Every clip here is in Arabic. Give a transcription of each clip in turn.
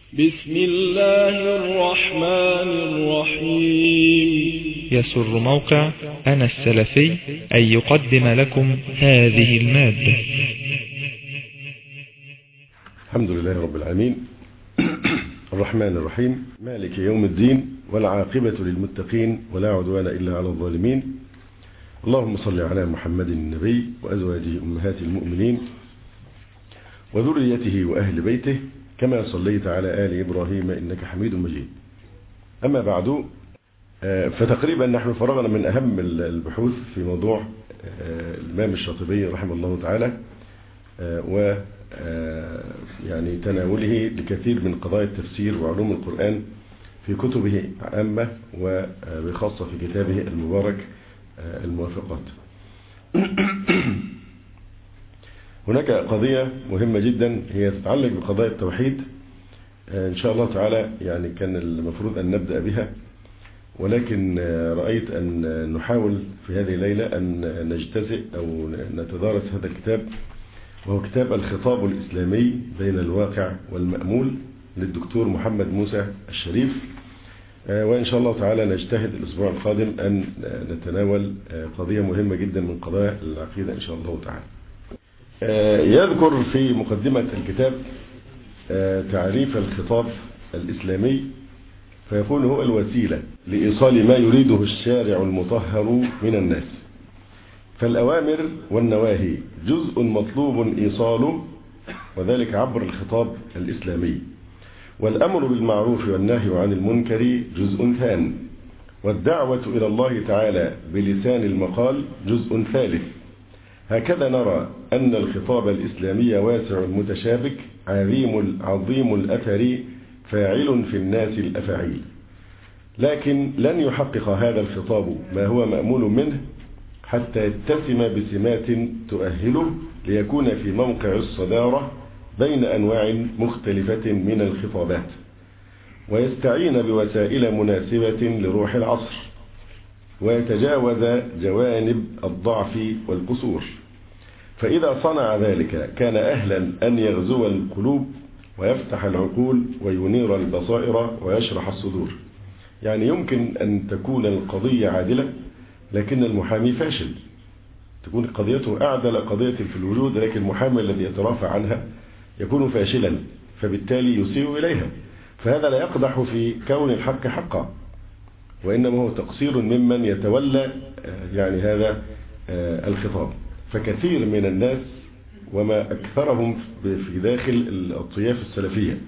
بسم الله الرحمن الرحيم. يسر موقع أنا السلفي أن يقدم لكم هذه المادة. الحمد لله رب العالمين الرحمن الرحيم مالك يوم الدين والعاقبة للمتقين ولا عدوان إلا على الظالمين. اللهم صل على محمد النبي وأزواجه أمهات المؤمنين وذريته وأهل بيته كما صليت على آل إبراهيم إنك حميد مجيد. أما بعد، فتقريبا نحن فرغنا من أهم البحوث في موضوع الإمام الشاطبي رحمه الله تعالى و يعني تناوله لكثير من قضايا التفسير وعلوم القرآن في كتبه عامة وبخاصة في كتابه المبارك الموافقات. هناك قضية مهمة جدا هي تتعلق بقضايا التوحيد، إن شاء الله تعالى يعني كان المفروض أن نبدأ بها، ولكن رأيت أن نحاول في هذه الليلة أن نجتزئ أو نتدارس هذا الكتاب، وهو كتاب الخطاب الإسلامي بين الواقع والمأمول للدكتور محمد موسى الشريف. وإن شاء الله تعالى نجتهد الأسبوع القادم أن نتناول قضية مهمة جدا من قضايا العقيدة إن شاء الله تعالى. يذكر في مقدمة الكتاب تعريف الخطاب الإسلامي، فيكون هو الوسيلة لإيصال ما يريده الشارع المطهر من الناس، فالأوامر والنواهي جزء مطلوب إيصاله، وذلك عبر الخطاب الإسلامي، والأمر بالمعروف والنهي عن المنكر جزء ثان، والدعوة إلى الله تعالى بلسان المقال جزء ثالث. هكذا نرى أن الخطاب الإسلامي واسع متشابك عظيم الأثر فاعل في الناس الأفاعيل، لكن لن يحقق هذا الخطاب ما هو مأمول منه حتى يتسم بسمات تؤهله ليكون في موقع الصدارة بين أنواع مختلفة من الخطابات، ويستعين بوسائل مناسبة لروح العصر، ويتجاوز جوانب الضعف والقصور. فإذا صنع ذلك كان أهلا أن يغزو القلوب ويفتح العقول وينير البصائر ويشرح الصدور. يعني يمكن أن تكون القضية عادلة لكن المحامي فاشل، تكون قضيته أعدل قضية في الوجود، لكن المحامي الذي يترافع عنها يكون فاشلا، فبالتالي يسيء إليها. فهذا لا يقدح في كون الحق حقا، وإنما هو تقصير ممن يتولى يعني هذا الخطاب. فكثير من الناس وما أكثرهم في داخل الطياف السلفية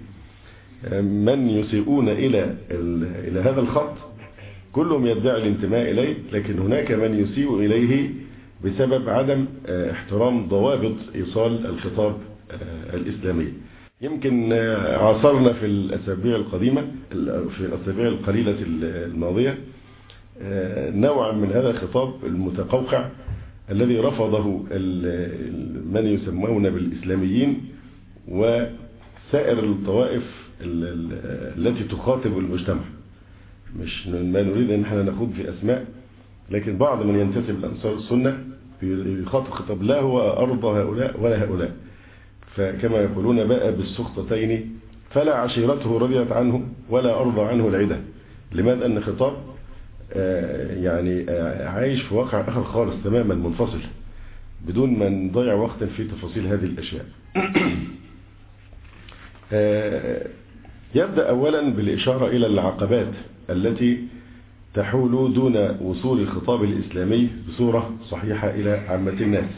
من يسيئون إلى هذا الخط، كلهم يدعي الانتماء إليه، لكن هناك من يسيء إليه بسبب عدم احترام ضوابط إيصال الخطاب الإسلامي. يمكن عاصرنا في الأسابيع القديمة، في الأسابيع القليلة الماضية، نوعا من هذا الخطاب المتقوقع الذي رفضه من يسمون بالإسلاميين وسائر الطوائف التي تخاطب المجتمع. مش ما نريد أن احنا نخوض في أسماء، لكن بعض من ينتسب لأنصار السنة يخاطب خطاب لا هو أرضى هؤلاء ولا هؤلاء، فكما يقولون باء بالسخطتين فلا عشيرته رضيت عنه ولا أرضى عنه العدة. لماذا؟ أن خطاب يعني عايش في واقع آخر خالص تماما منفصل، بدون ما نضيع وقتا في تفاصيل هذه الأشياء. يبدأ أولا بالإشارة إلى العقبات التي تحول دون وصول الخطاب الإسلامي بصورة صحيحة إلى عامة الناس،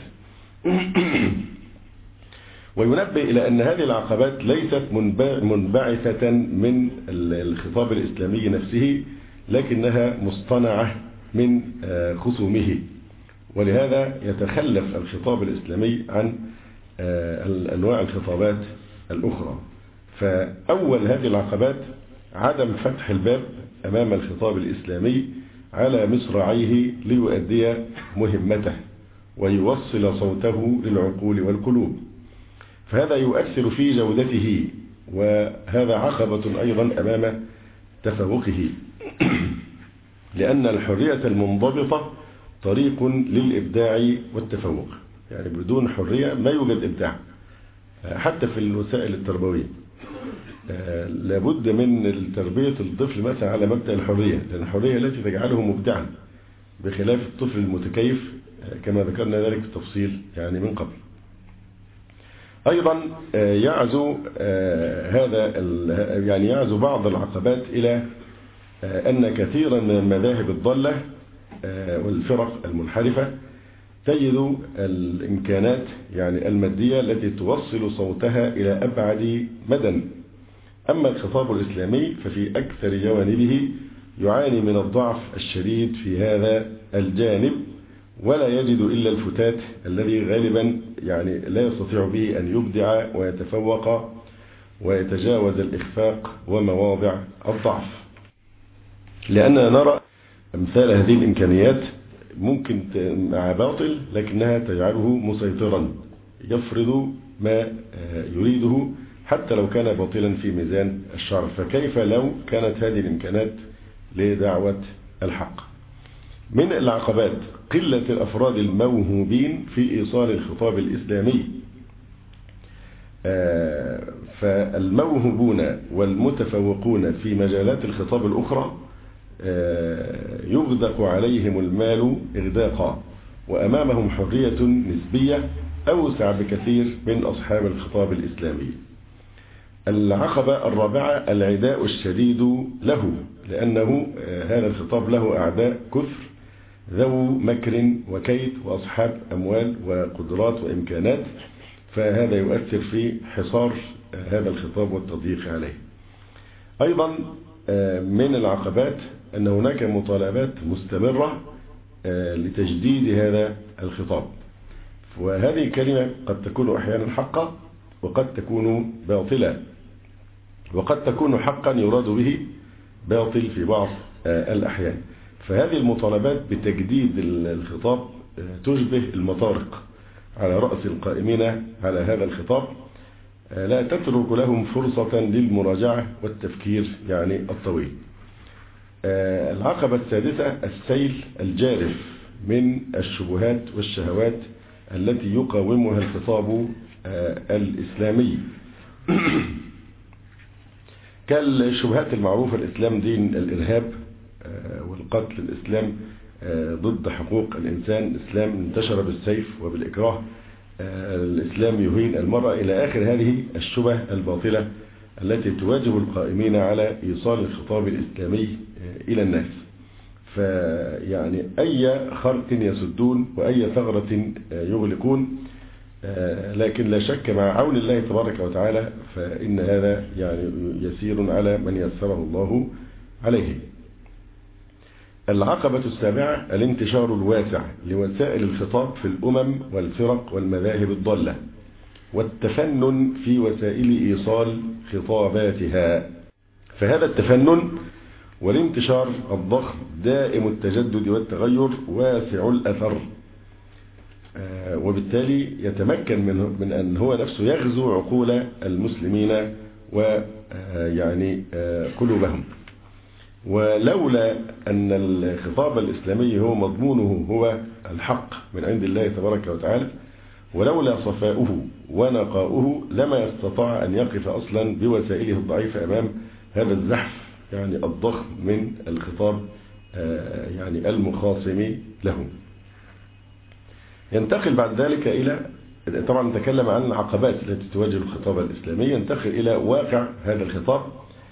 وينبه إلى أن هذه العقبات ليست منبعثة من الخطاب الإسلامي نفسه، لكنها مصطنعة من خصومه، ولهذا يتخلف الخطاب الإسلامي عن أنواع الخطابات الأخرى. فأول هذه العقبات عدم فتح الباب أمام الخطاب الإسلامي على مصراعيه ليؤدي مهمته ويوصل صوته للعقول والقلوب، فهذا يؤثر في جودته، وهذا عقبة أيضا أمام تفوقه، لأن الحرية المنضبطة طريق للإبداع والتفوق. يعني بدون حرية ما يوجد إبداع، حتى في الوسائل التربوية. لابد من تربية الطفل مثلا على مبدأ الحرية، لأن الحرية التي تجعله مبدعا بخلاف الطفل المتكيف كما ذكرنا ذلك بالتفصيل يعني من قبل. أيضا يعزو يعزو بعض العقبات إلى أن كثيرا من المذاهب الضالة والفرق المنحرفة تجد الإمكانات يعني المادية التي توصل صوتها إلى أبعد مدى. أما الخطاب الإسلامي ففي أكثر جوانبه يعاني من الضعف الشديد في هذا الجانب، ولا يجد إلا الفتات الذي غالبا يعني لا يستطيع به أن يبدع ويتفوق ويتجاوز الإخفاق ومواضع الضعف. لأننا نرى أمثال هذه الإمكانيات ممكن مع باطل لكنها تجعله مسيطرا يفرض ما يريده حتى لو كان باطلا في ميزان الشرع، فكيف لو كانت هذه الإمكانات لدعوة الحق. من العقبات قلة الأفراد الموهوبين في إيصال الخطاب الإسلامي، فالموهوبون والمتفوقون في مجالات الخطاب الأخرى يغدق عليهم المال إغداقا، وأمامهم حرية نسبية أوسع بكثير من أصحاب الخطاب الإسلامي. العقبة الرابعة العداء الشديد له، لأنه هذا الخطاب له أعداء كثر ذو مكر وكيد وأصحاب أموال وقدرات وإمكانات، فهذا يؤثر في حصار هذا الخطاب والتضييق عليه. أيضا من العقبات أن هناك مطالبات مستمرة لتجديد هذا الخطاب، وهذه الكلمة قد تكون أحيانا حقا وقد تكون باطلا، وقد تكون حقا يراد به باطل في بعض الأحيان. فهذه المطالبات بتجديد الخطاب تشبه المطارق على رأس القائمين على هذا الخطاب، لا تترك لهم فرصة للمراجعة والتفكير يعني الطويل. العقبة السادسة السيل الجارف من الشبهات والشهوات التي يقاومها الخطاب الإسلامي كالشبهات المعروفة: الإسلام دين الإرهاب والقتل، الإسلام ضد حقوق الإنسان، الإسلام انتشر بالسيف وبالإكراه، الإسلام يهين المرأة، إلى آخر هذه الشبه الباطلة التي تواجه القائمين على إيصال الخطاب الإسلامي إلى الناس. فيعني أي خرق يسدون وأي ثغرة يغلقون، لكن لا شك مع عون الله تبارك وتعالى فإن هذا يعني يسير على من يسره الله عليه. العقبة السابعة الانتشار الواسع لوسائل الخطاب في الأمم والفرق والمذاهب الضالة، والتفنن في وسائل إيصال خطاباتها. فهذا التفنن والانتشار الضخم دائم التجدد والتغير واسع الأثر، وبالتالي يتمكن من أن هو نفسه يغزو عقول المسلمين ويعني قلوبهم. ولولا أن الخطاب الإسلامي هو مضمونه هو الحق من عند الله تبارك وتعالى، ولولا صفاؤه ونقاؤه لما يستطاع أن يقف أصلا بوسائله الضعيفة أمام هذا الزحف يعني الضخم من الخطاب يعني المخاصم له. ينتقل بعد ذلك إلى، طبعا نتكلم عن العقبات التي تواجه الخطاب الإسلامي، ينتقل إلى واقع هذا الخطاب.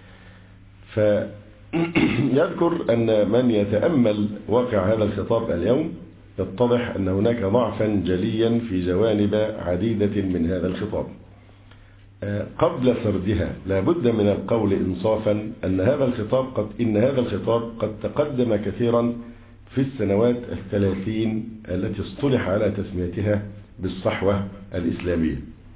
فيذكر أن من يتأمل واقع هذا الخطاب اليوم يتضح أن هناك ضعفا جليا في جوانب عديدة من هذا الخطاب. قبل سردها لا بد من القول إنصافا أن هذا الخطاب قد تقدم كثيرا في السنوات 30 التي اصطلح على تسميتها بالصحوة الإسلامية،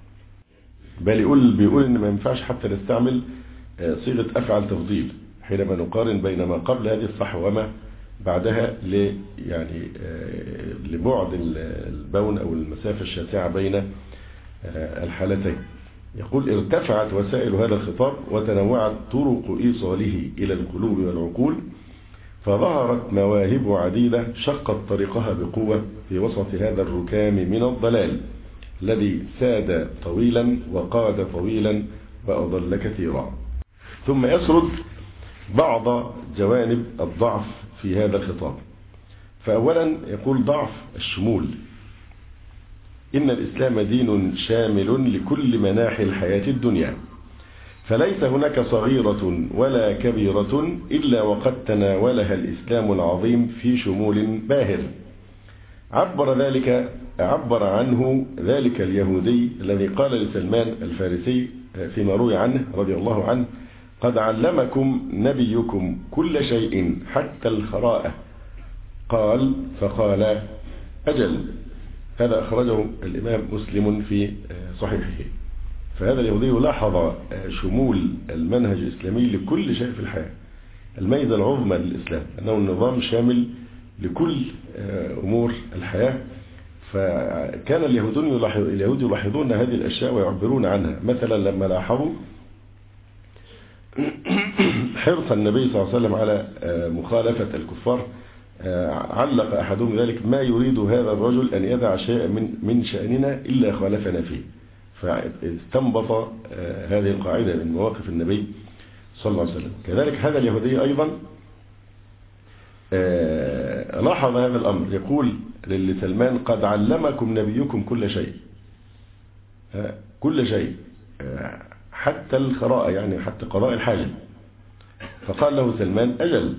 بل بيقول إن ما ينفعش حتى نستعمل صيغة أفعل تفضيل حينما نقارن بين ما قبل هذه الصحوة وما بعدها يعني لبعد البون أو المسافة الشاسعة بين الحالتين. يقول: ارتفعت وسائل هذا الخطاب وتنوعت طرق إيصاله إلى القلوب والعقول، فظهرت مواهب عديدة شقت طريقها بقوة في وسط هذا الركام من الضلال الذي ساد طويلا وقاد طويلا وأضل كثيرا. ثم يسرد بعض جوانب الضعف في هذا الخطاب. فأولا يقول ضعف الشمول. إن الإسلام دين شامل لكل مناحي الحياة الدنيا، فليس هناك صغيرة ولا كبيرة إلا وقد تناولها الإسلام العظيم في شمول باهر. عبر عنه ذلك اليهودي الذي قال لسلمان الفارسي فيما روي عنه رضي الله عنه: قد علمكم نبيكم كل شيء حتى الخراءة. قال: فقال: أجل. هذا أخرجه الإمام مسلم في صحيحه. فهذا اليهودي لاحظ شمول المنهج الإسلامي لكل شيء في الحياة. الميزة العظمى للإسلام أنه النظام شامل لكل أمور الحياة. فكان اليهود يلاحظون هذه الأشياء ويعبرون عنها. مثلا لما لاحظوا حرص النبي صلى الله عليه وسلم على مخالفة الكفار، علق أحدهم ذلك: ما يريد هذا الرجل أن يدع شيئا من شأننا إلا خالفنا فيه. فاستنبط هذه القاعدة من مواقف النبي صلى الله عليه وسلم. كذلك هذا اليهودي أيضا لاحظ هذا الأمر، يقول لسلمان: قد علمكم نبيكم كل شيء، كل شيء حتى الخراءة، يعني حتى قضاء الحاجة. فقال له سلمان: أجل.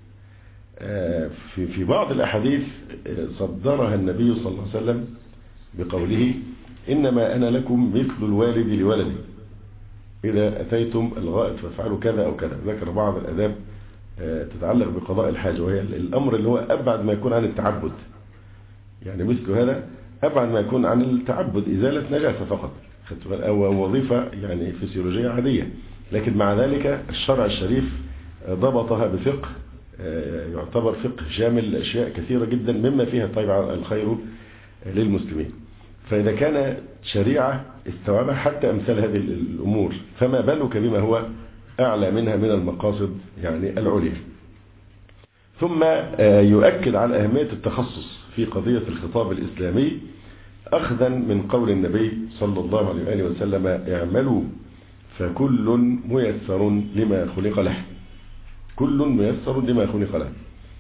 في بعض الأحاديث صدرها النبي صلى الله عليه وسلم بقوله: إنما أنا لكم مثل الوالد لولدي، إذا أتيتم الغائط فافعلوا كذا أو كذا. ذكر بعض الآداب تتعلق بقضاء الحاجة، وهي الأمر اللي هو أبعد ما يكون عن التعبد. يعني مثل هذا أبعد ما يكون عن التعبد، إزالة نجاسة فقط، أو وظيفة يعني فسيولوجية عادية. لكن مع ذلك الشرع الشريف ضبطها بفقه يعتبر فقه شامل لأشياء كثيرة جدا مما فيها طيب الخير للمسلمين. فإذا كان شريعة استوعبها حتى أمثال هذه الأمور، فما بالك بما هو أعلى منها من المقاصد يعني العليا. ثم يؤكد على أهمية التخصص في قضية الخطاب الإسلامي، أخذا من قول النبي صلى الله عليه وسلم: اعملوا فكل ميسر لما خلق له. كل ميسر لما خلق له.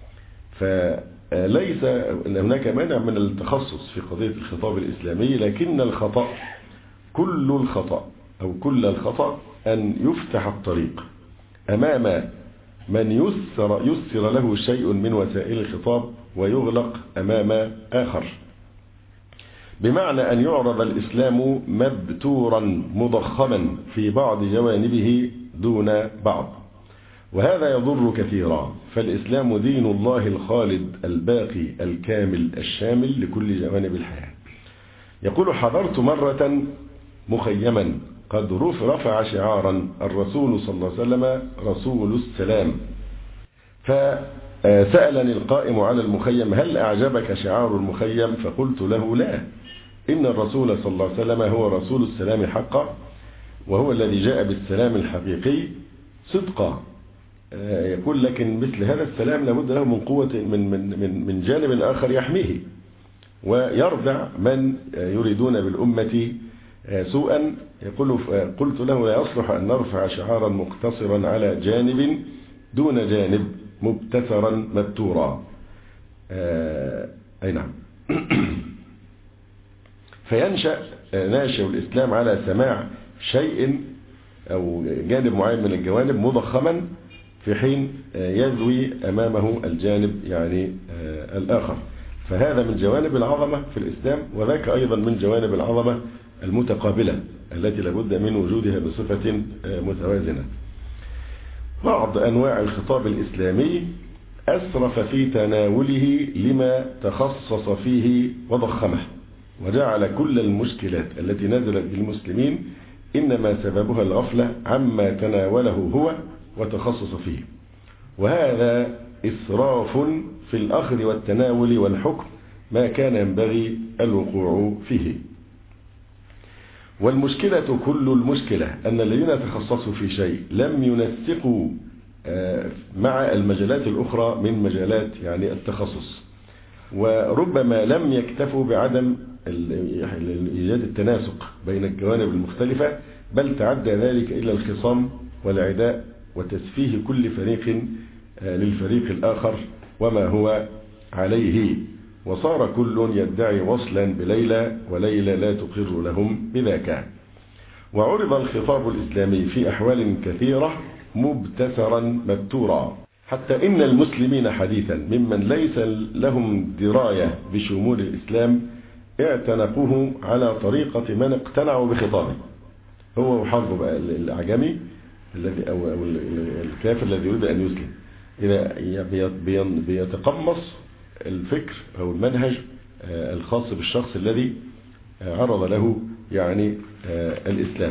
فليس هناك مانع من التخصص في قضية الخطاب الإسلامي، لكن الخطأ كل الخطأ أو كل الخطأ أن يفتح الطريق أمام من يسر له شيء من وسائل الخطاب ويغلق أمام آخر. بمعنى أن يعرض الإسلام مبتورا مضخما في بعض جوانبه دون بعض، وهذا يضر كثيرا. فالإسلام دين الله الخالد الباقي الكامل الشامل لكل جوانب الحياة. يقول: حضرت مرة مخيما قد رفع شعارا الرسول صلى الله عليه وسلم رسول السلام، فسألني القائم على المخيم: هل أعجبك شعار المخيم؟ فقلت له: لا، إن الرسول صلى الله عليه وسلم هو رسول السلام حقا، وهو الذي جاء بالسلام الحقيقي صدقا. يقول: لكن مثل هذا السلام لابد له من قوة من جانب آخر يحميه ويردع من يريدون بالأمة سوءا. يقول: قلت له: لا يصلح أن نرفع شعارا مقتصرا على جانب دون جانب مبتسرا مبتورا. أي نعم. فينشأ ناشئ الإسلام على سماع شيء أو جانب معين من الجوانب مضخما، في حين يزوي أمامه الجانب يعني الآخر. فهذا من جوانب العظمة في الإسلام، وذاك أيضا من جوانب العظمة المتقابلة التي لابد من وجودها بصفة متوازنة. بعض أنواع الخطاب الإسلامي أسرف في تناوله لما تخصص فيه وضخمه، وجعل كل المشكلات التي نزلت بالمسلمين إنما سببها الغفلة عما تناوله هو وتخصص فيه. وهذا إسراف في الأخذ والتناول والحكم ما كان ينبغي الوقوع فيه. والمشكلة كل المشكلة أن الذين تخصصوا في شيء لم ينسقوا مع المجالات الأخرى من مجالات يعني التخصص، وربما لم يكتفوا بعدم إيجاد التناسق بين الجوانب المختلفة، بل تعدى ذلك إلى الخصام والعداء وتسفيه كل فريق للفريق الآخر وما هو عليه، وصار كل يدعي وصلا بليلى وليلى لا تقر لهم بذاك. وعرض الخطاب الإسلامي في أحوال كثيرة مبتسرا مبتورا، حتى إن المسلمين حديثا ممن ليس لهم دراية بشمول الإسلام اعتنقوه على طريقة من اقتنعوا بخطابه. هو وحظه بقى الأعجمي الذي أو الكافر الذي يريد أن يسلم، إذا بيتقمص الفكر أو المنهج الخاص بالشخص الذي عرض له يعني الإسلام.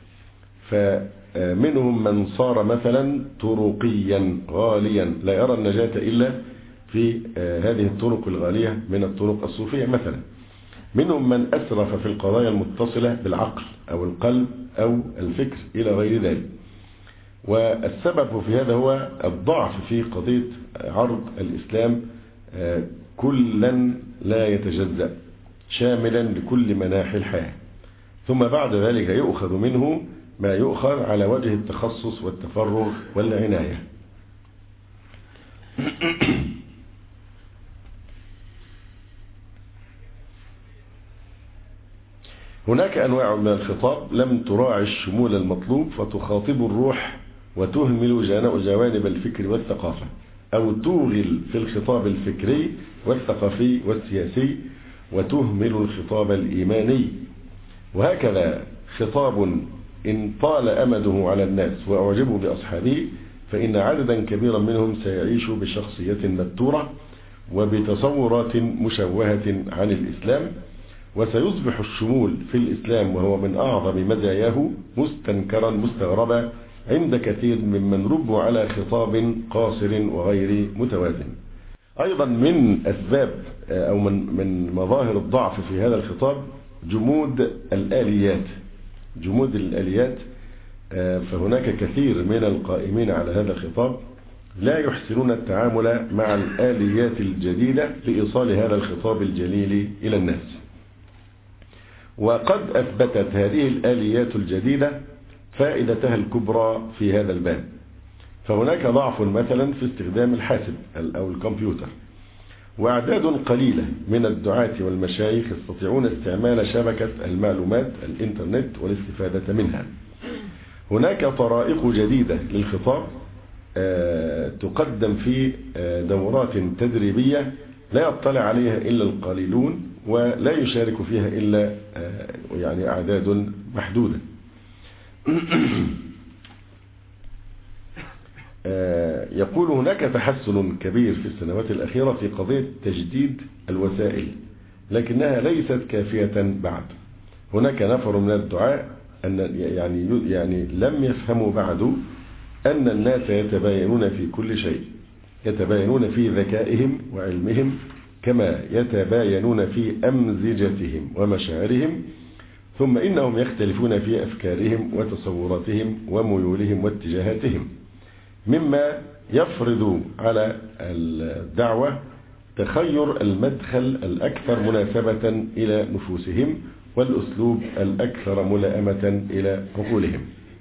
فمنهم من صار مثلا طرقيا غاليا لا يرى النجاة إلا في هذه الطرق الغالية من الطرق الصوفية مثلا. منهم من أسرف في القضايا المتصلة بالعقل أو القلب أو الفكر إلى غير ذلك. والسبب في هذا هو الضعف في قضية عرض الإسلام كلا لا يتجزأ شاملا لكل مناحي الحياة، ثم بعد ذلك يؤخذ منه ما يؤخذ على وجه التخصص والتفرغ والعناية. هناك أنواع من الخطاب لم تراعي الشمول المطلوب فتخاطب الروح وتهمل جوانب الفكر والثقافة، أو توغل في الخطاب الفكري والثقافي والسياسي وتهمل الخطاب الإيماني. وهكذا خطاب إن طال أمده على الناس وأعجبوا بأصحابه فإن عددا كبيرا منهم سيعيش بشخصية مبتورة وبتصورات مشوهة عن الإسلام، وسيصبح الشمول في الإسلام وهو من أعظم مزاياه مستنكرا مستغربا عند كثير ممن ربوا على خطاب قاصر وغير متوازن. أيضا من أسباب أو من مظاهر الضعف في هذا الخطاب جمود الآليات. فهناك كثير من القائمين على هذا الخطاب لا يحسنون التعامل مع الآليات الجديدة لإيصال هذا الخطاب الجليل إلى الناس. وقد أثبتت هذه الآليات الجديدة فائدتها الكبرى في هذا الباب. فهناك ضعف مثلا في استخدام الحاسب أو الكمبيوتر، وأعداد قليلة من الدعاة والمشايخ يستطيعون استعمال شبكة المعلومات الإنترنت والاستفادة منها. هناك طرائق جديدة للخطاب تقدم في دورات تدريبية لا يطلع عليها إلا القليلون ولا يشارك فيها إلا يعني أعداد محدودة. يقول هناك تحسن كبير في السنوات الأخيرة في قضية تجديد الوسائل، لكنها ليست كافية بعد. هناك نفر من الدعاء يعني لم يفهموا بعد أن الناس يتباينون في كل شيء، يتباينون في ذكائهم وعلمهم كما يتباينون في أمزجتهم ومشاعرهم، ثم إنهم يختلفون في أفكارهم وتصوراتهم وميولهم واتجاهاتهم، مما يفرض على الدعوة تخير المدخل الأكثر مناسبة إلى نفوسهم والأسلوب الأكثر ملائمة إلى عقولهم.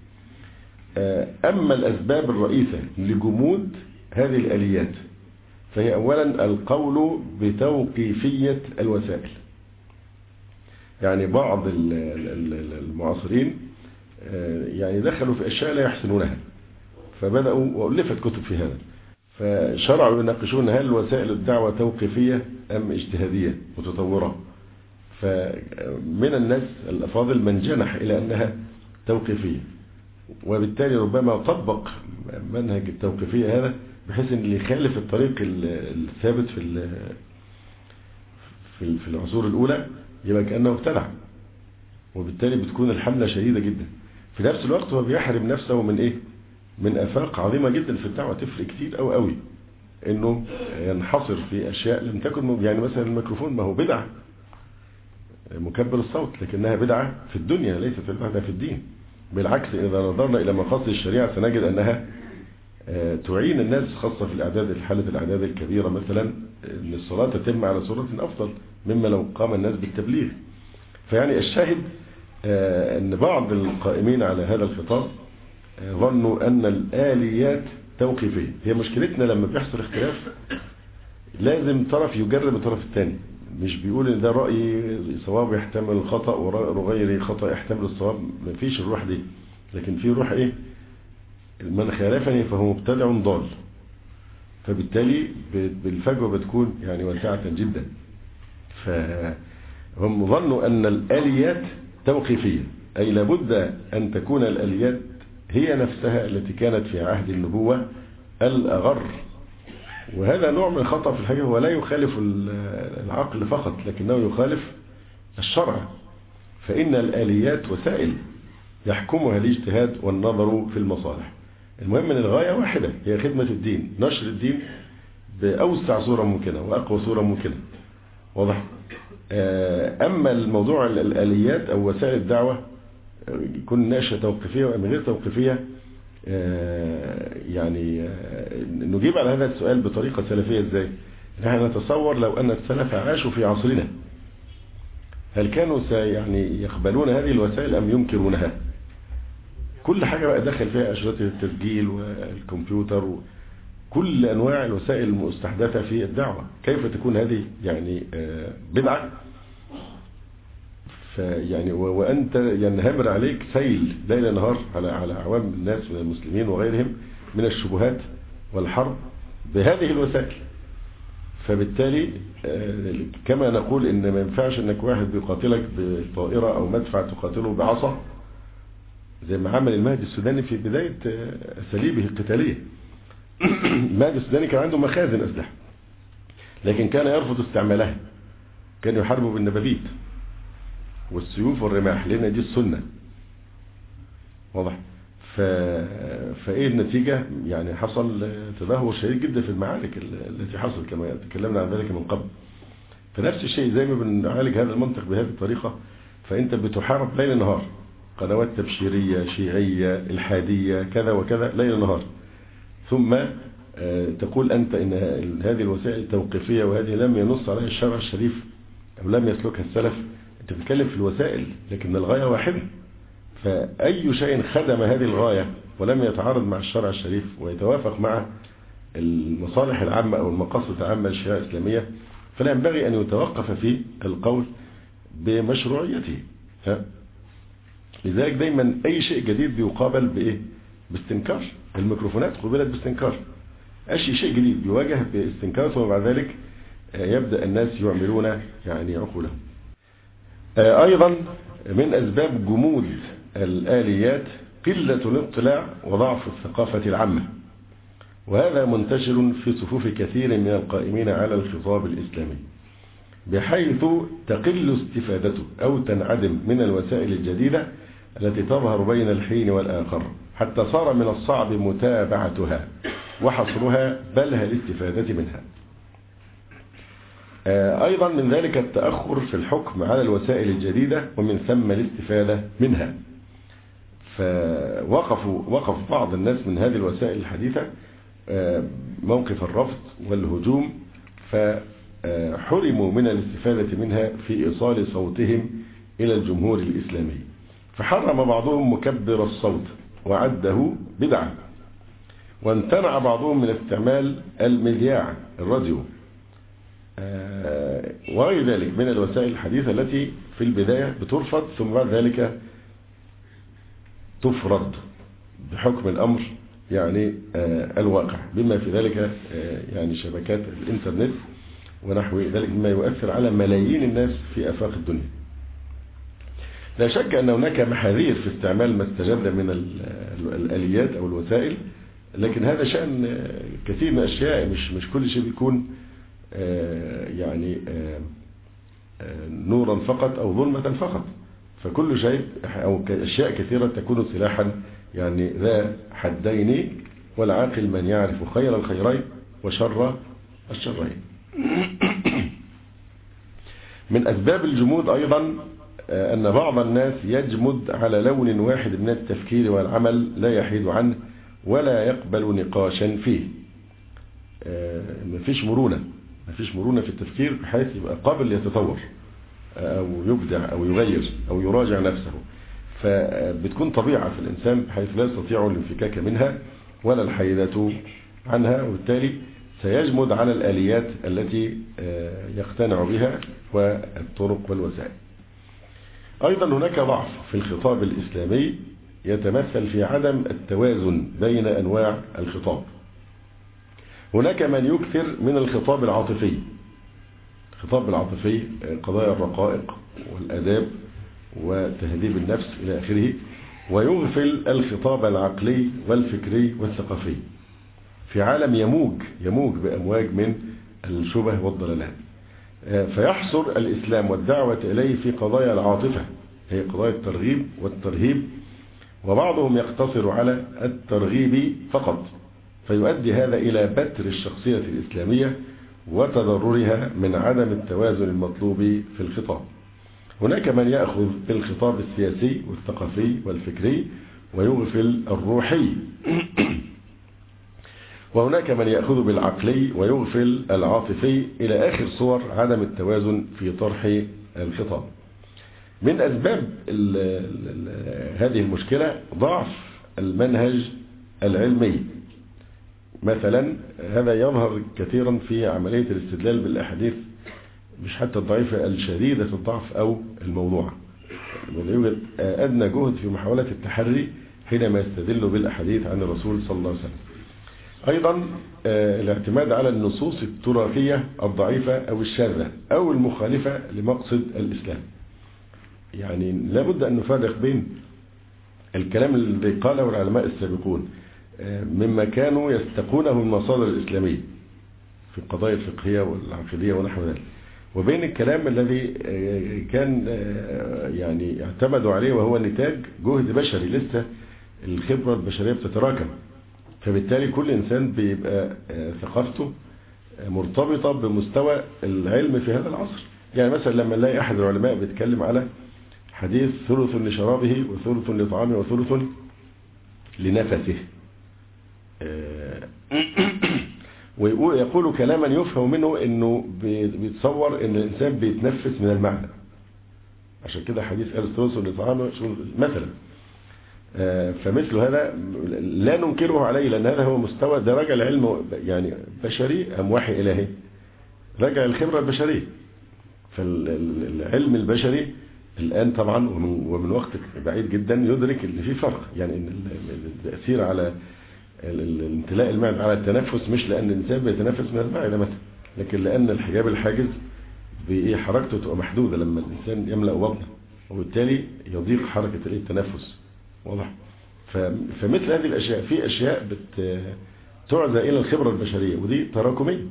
أما الأسباب الرئيسة لجمود هذه الآليات فهي أولا القول بتوقيفية الوسائل. يعني بعض المعاصرين يعني دخلوا في أشياء لا يحسنونها فبدأوا وألفت كتب في هذا، فشرعوا يناقشون هل وسائل الدعوة توقيفية أم اجتهادية متطورة. فمن الناس الأفاضل من جنح إلى أنها توقيفية، وبالتالي ربما طبق منهج التوقيفية هذا بحيث أن اللي يخالف الطريق الثابت في العصور الأولى يبقى كأنه ابتدع، وبالتالي بتكون الحملة شديدة جدا. في نفس الوقت هو بيحرم نفسه من إيه؟ من آفاق عظيمة جدا في الدعوة تفرق كتير أو قوي، إنه ينحصر في أشياء لم تكن يعني مثلا الميكروفون ما هو بدعة مكبر الصوت، لكنها بدعة في الدنيا ليست بدعة في الدين. بالعكس إذا نظرنا إلى مقاصد الشريعة سنجد أنها تعين الناس خاصة في حالة الأعداد الكبيرة مثلا أن الصلاة تتم على صورة أفضل مما لو قام الناس بالتبليغ. فيعني الشاهد أن بعض القائمين على هذا الخطاب ظنوا أن الآليات توقيفية. هي مشكلتنا لما بيحصل اختلاف لازم طرف يجرب الطرف الثاني، مش بيقول ان ده رأي صواب يحتمل الخطأ ورأي خطأ يحتمل الصواب، مفيش الروح دي. لكن في روح ايه؟ من خالفني فهو مبتدع ضال. فبالتالي بالفجوة بتكون يعني واسعة جدا. فهم ظنوا أن الآليات توقيفية، أي لابد أن تكون الآليات هي نفسها التي كانت في عهد النبوة الأغر. وهذا نوع من الخطأ في الحقيقة، هو لا يخالف العقل فقط لكنه يخالف الشرع. فإن الآليات وسائل يحكمها الاجتهاد والنظر في المصالح. المهم أن الغاية واحدة، هي خدمة الدين، نشر الدين بأوسع صورة ممكنة وأقوى صورة ممكنة. واضح؟ أما الموضوع الآليات أو وسائل الدعوة يكون ناشئة توقيفية وأم غير توقيفية، يعني نجيب على هذا السؤال بطريقة سلفية ازاي؟ نحن نتصور لو أن السلف عاشوا في عصرنا هل كانوا يعني يقبلون هذه الوسائل أم ينكرونها؟ كل حاجة بقى دخل فيها أشرطة التسجيل والكمبيوتر وكل أنواع الوسائل المستحدثة في الدعوة. كيف تكون هذه يعني بدعة؟ فيعني وأنت ينهمر عليك سيل ليل نهار على عوام الناس من المسلمين وغيرهم من الشبهات والحرب بهذه الوسائل. فبالتالي كما نقول إن ما ينفعش أنك واحد بيقاتلك بطائرة أو مدفع تقاتله بعصا زي ما عمل المهدي السوداني في بداية أساليبه القتالية. المهدي السوداني كان عنده مخازن أسلحة لكن كان يرفض استعمالها، كان يحاربوا بالنبابيت والسيوف والرماح لأن دي السنة. واضح؟ فإيه النتيجة؟ يعني حصل تدهور شديد جدا في المعارك التي حصلت كما تكلمنا عن ذلك من قبل. فنفس الشيء زي ما بنعالج هذا المنطق بهذه الطريقة، فأنت بتحارب ليل نهار، قنوات تبشيرية شيعية الحادية كذا وكذا ليل نهار، ثم تقول أنت إن هذه الوسائل توقيفية وهذه لم ينص عليها الشرع الشريف أو لم يسلكها السلف. أنت بتتكلم في الوسائل لكن الغاية واحدة. فأي شيء خدم هذه الغاية ولم يتعارض مع الشرع الشريف ويتوافق مع المصالح العامة أو المقاصد العامة للشريعة الإسلامية فلا ينبغي أن يتوقف في القول بمشروعيته. لذلك دايما أي شيء جديد بيقابل بإيه؟ باستنكار. الميكروفونات قبلت باستنكار. أي شيء جديد بيواجه باستنكار، ثم بعد ذلك يبدأ الناس يعملون يعني عقولهم. أيضا من أسباب جمود الآليات قلة الاطلاع وضعف الثقافة العامة، وهذا منتشر في صفوف كثير من القائمين على الخطاب الإسلامي، بحيث تقل استفادته أو تنعدم من الوسائل الجديدة التي تظهر بين الحين والآخر، حتى صار من الصعب متابعتها وحصرها بل الاستفادة منها. أيضا من ذلك التأخر في الحكم على الوسائل الجديدة ومن ثم الاستفادة منها. فوقف بعض الناس من هذه الوسائل الحديثة موقف الرفض والهجوم، فحرموا من الاستفادة منها في إيصال صوتهم إلى الجمهور الإسلامي. فحرم بعضهم مكبر الصوت وعده بدعة، وامتنع بعضهم من استعمال المذياع الراديو وغير ذلك من الوسائل الحديثة التي في البداية بترفض ثم بعد ذلك تفرض بحكم الأمر يعني الواقع، بما في ذلك يعني شبكات الإنترنت ونحو ذلك مما يؤثر على ملايين الناس في آفاق الدنيا. لا شك أن هناك محاذير في استعمال ما استجد من الآليات أو الوسائل، لكن هذا شأن كثير من الأشياء، مش كل شيء بيكون يعني نورا فقط أو ظلمة فقط. فكل شيء أو أشياء كثيرة تكون سلاحا يعني ذا حدين، والعاقل من يعرف خير الخيرين وشر الشرين. من أسباب الجمود أيضا أن بعض الناس يجمد على لون واحد من التفكير والعمل لا يحيد عنه ولا يقبل نقاشا فيه. مفيش مرونة في التفكير بحيث يبقى قابل يتطور أو يبدع أو يغير أو يراجع نفسه. فبتكون طبيعة في الإنسان بحيث لا يستطيع الانفكاك منها ولا الحيدة عنها، وبالتالي سيجمد على الآليات التي يقتنع بها والطرق والوسائل. أيضا هناك ضعف في الخطاب الإسلامي يتمثل في عدم التوازن بين أنواع الخطاب. هناك من يكثر من الخطاب العاطفي. الخطاب العاطفي قضايا الرقائق والآداب وتهذيب النفس إلى آخره، ويغفل الخطاب العقلي والفكري والثقافي في عالم يموج بأمواج من الشبه والضلالات. فيحصر الإسلام والدعوة إليه في قضايا العاطفة، هي قضايا الترغيب والترهيب، وبعضهم يقتصر على الترغيب فقط، فيؤدي هذا إلى بتر الشخصية الإسلامية وتضررها من عدم التوازن المطلوب في الخطاب. هناك من يأخذ بالخطاب السياسي والثقافي والفكري ويغفل الروحي، وهناك من يأخذ بالعقلي ويغفل العاطفي، إلى آخر صور عدم التوازن في طرح الخطاب. من أسباب هذه المشكلة ضعف المنهج العلمي. مثلا هذا يظهر كثيرا في عملية الاستدلال بالأحاديث، مش حتى الضعيفة، الشديدة الضعف أو الموضوعة. يوجد أدنى جهد في محاولة التحري حينما يستدل بالأحاديث عن الرسول صلى الله عليه وسلم. أيضا الاعتماد على النصوص التراثية الضعيفة أو الشاذة أو المخالفة لمقصد الإسلام. يعني لابد أن نفرق بين الكلام الذي قاله العلماء السابقون مما كانوا يستقونه من المصادر الإسلامية في القضايا الفقهية والعقيدية ونحو ذلك، وبين الكلام الذي كان يعني اعتمدوا عليه وهو نتاج جهد بشري، لسه الخبرة البشرية بتتراكم، فبالتالي كل إنسان بيبقى ثقافته مرتبطة بمستوى العلم في هذا العصر. يعني مثلا لما نلاقي أحد العلماء بيتكلم على حديث ثلث لشرابه وثلث لطعامه وثلث لنفسه، ويقول كلاما يفهم منه انه بيتصور ان الانسان بيتنفس من المعنى، عشان كده حديث قال الثلث لطعامه مثلا. فمثل هذا لا ننكره عليه، لان هذا هو مستوى درجة العلم يعني بشري ام وحي الهي، رجع الخبرة البشرية. فالعلم البشري الآن طبعا ومن وقت بعيد جدا يدرك ان في فرق، يعني ان التأثير على الامتلاء المعدة على التنفس مش لأن الإنسان بيتنفس من المعدة مثلا، لكن لأن الحجاب الحاجز حركته تبقى محدودة لما الإنسان يملأ بطنه، وبالتالي يضيق حركة التنفس. واضح؟ فمثل هذه الأشياء، في أشياء تعزى إلى الخبرة البشرية، ودي تراكمية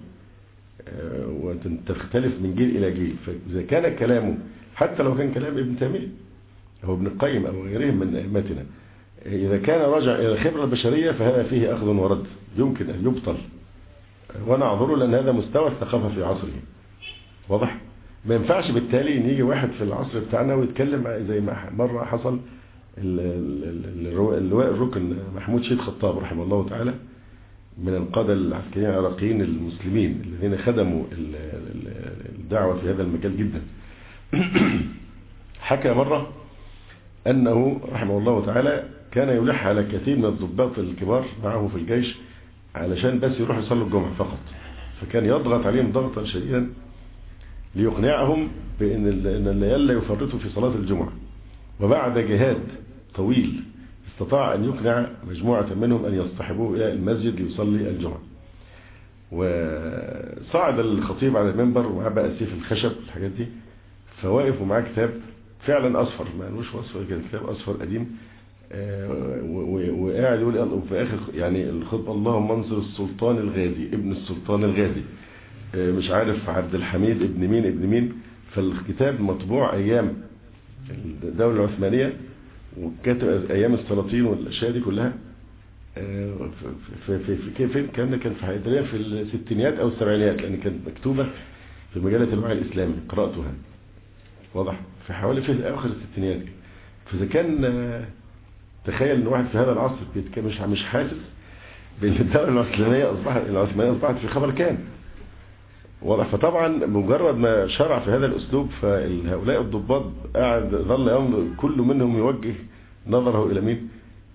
وتختلف من جيل إلى جيل. فإذا كان كلامه حتى لو كان كلام ابن تيمية أو ابن القيم أو غيرهم من أئمتنا، إذا كان راجع إلى الخبرة البشرية فهذا فيه أخذ ورد، يمكن أن يبطل وأنا أعذره، لأن هذا مستوى الثقافة في عصره. واضح؟ ما ينفعش بالتالي ان يجي واحد في العصر بتاعنا ويتكلم زي ما مرة حصل اللواء الركن محمود شيد خطاب رحمه الله تعالى من القادة العسكريين العراقيين المسلمين الذين خدموا الدعوة في هذا المجال جدا. حكى مرة أنه رحمه الله تعالى كان يلح على كثير من الضباط الكبار معه في الجيش علشان بس يروحوا يصلوا الجمعة فقط، فكان يضغط عليهم ضغطا شديدا ليقنعهم بأن لا يفرطوا في صلاة الجمعة. وبعد جهاد طويل استطاع أن يقنع مجموعة منهم أن يصطحبوه إلى المسجد ليصلي الجمعة. وصعد الخطيب على المنبر ومعه بقى سيف الخشب الحاجات دي، فواقف ومعاه كتاب فعلا أصفر، ما قالوش أصفر كده، كتاب أصفر قديم، وقاعد يقول في آخر يعني الخطبة: اللهم انصر السلطان الغازي ابن السلطان الغازي مش عارف عبد الحميد ابن مين. فالكتاب مطبوع أيام الدولة العثمانية وكاتب أيام السلاطين والأشياء دي كلها. في كان في حياتنا في الستينيات أو السبعينيات، لأن كانت مكتوبة في مجلة الوعي الإسلامي، قرأتها. واضح؟ في حوالي في آخر الستينيات. فإذا كان تخيل ان واحد في هذا العصر مش حاسس بان الدولة العثمانية أصبحت في خبر كان. واضح؟ فطبعا مجرد ما شرع في هذا الأسلوب، فهؤلاء الضباط ظل يوم كل منهم يوجه نظره إلى مين؟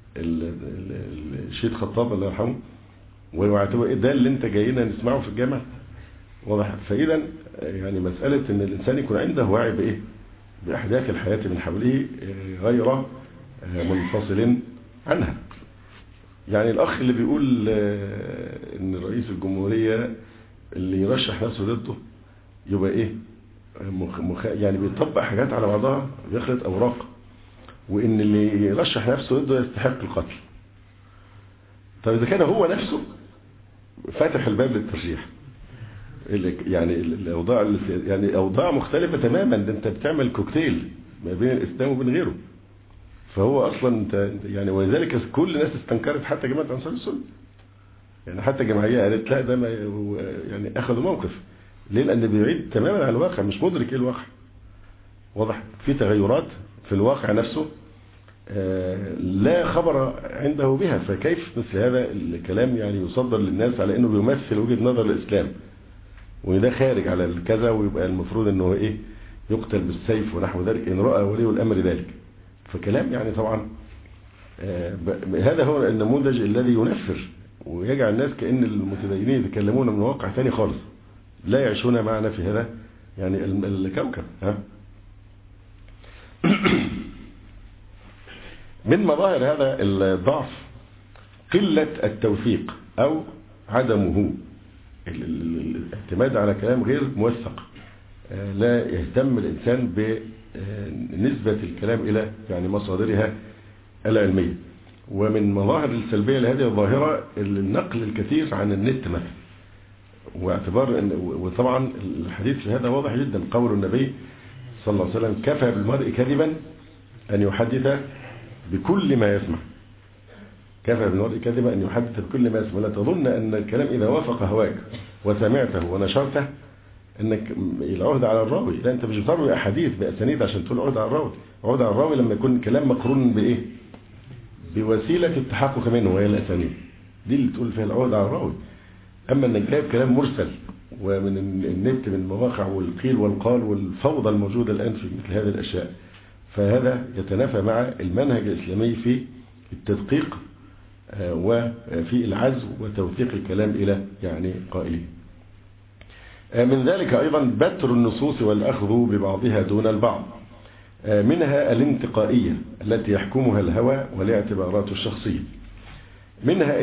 الشيخ خطاب الله يرحمه، ويعتبر ده اللي انت جاينا نسمعه في الجامعة. واضح. فإذا يعني مسألة ان الإنسان يكون عنده وعي بإيه؟ بأحداث الحياة من حوله غير منفصل عنها. يعني الأخ اللي بيقول ان رئيس الجمهورية اللي يرشح نفسه ضده يبقى ايه؟ يعني بيطبق حاجات على بعضها، بيخلط أوراق، وان اللي يرشح نفسه ضده يستحق القتل. طب إذا كان هو نفسه فاتح الباب للترشيح، يعني الأوضاع يعني أوضاع مختلفة تماما، ده أنت بتعمل كوكتيل ما بين الإسلام وبين غيره. فهو أصلا انت يعني، ولذلك كل الناس استنكرت حتى جماعة أنصار السنة، يعني حتى جمعية قالت لا ده ما يعني أخذوا موقف. ليه؟ لأن بيعيد تماما على الواقع، مش مدرك إيه الواقع. واضح. في تغيرات في الواقع نفسه لا خبر عنده بها، فكيف مثل هذا الكلام يعني يصدر للناس على انه بيمثل وجهة نظر الاسلام، وده خارج على الكذا، ويبقى المفروض انه ايه؟ يقتل بالسيف ونحو ذلك ان رأى ولي الامر ذلك. فكلام يعني طبعا هذا هو النموذج الذي ينفر ويجعل الناس كأن المتدينين يتكلمون من واقع ثاني خالص، لا يعيشون معنا في هذا يعني الكوكب. من مظاهر هذا الضعف قلة التوثيق أو عدمه، الاعتماد على كلام غير موثق. لا يهتم الإنسان بنسبة الكلام إلى يعني مصادرها العلمية. ومن مظاهر السلبية لهذه الظاهرة النقل الكثير عن النت مثلا، واعتبار وطبعا الحديث في هذا واضح جدا. قول النبي صلى الله عليه وسلم: كفى بالمرء كذبا أن يحدث بكل ما يسمع. كفى بالمرء كذبا أن يحدث بكل ما يسمع. لا تظن أن الكلام إذا وافق هواك وسمعته ونشرته أنك العهد على الراوي. لا، أنت مش بتروي أحاديث بأسانيد عشان تقول عهد على الراوي. عهد على الراوي لما يكون كلام مقرون بإيه؟ بوسيلة التحقق منه وهي الأسانيد، دي اللي تقول فيها العهد على الراوي. أما أنك جايب كلام مرسل ومن النت من المواقع والقيل والقال والفوضى الموجودة الآن في مثل هذه الأشياء، فهذا يتنافى مع المنهج الإسلامي في التدقيق وفي العزو وتوثيق الكلام إلى يعني قائله. من ذلك أيضا بتر النصوص والأخذ ببعضها دون البعض، منها الانتقائية التي يحكمها الهوى والاعتبارات الشخصية، منها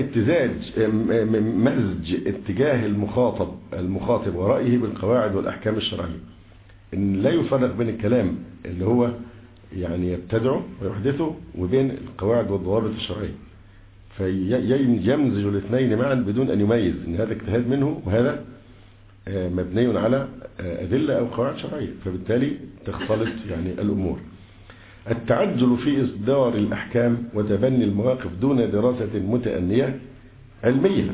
مزج اتجاه المخاطب ورأيه بالقواعد والأحكام الشرعية، إن لا يفرق بين الكلام اللي هو يعني يبتدعه ويحدثه وبين القواعد والضوابط الشرعية، فيمزج الاثنين معا بدون أن يميز إن هذا اجتهاد منه وهذا مبني على أدلة أو قواعد شرعية، فبالتالي تختلط يعني الأمور. التعجل في إصدار الأحكام وتبني المواقف دون دراسة متأنية علمية.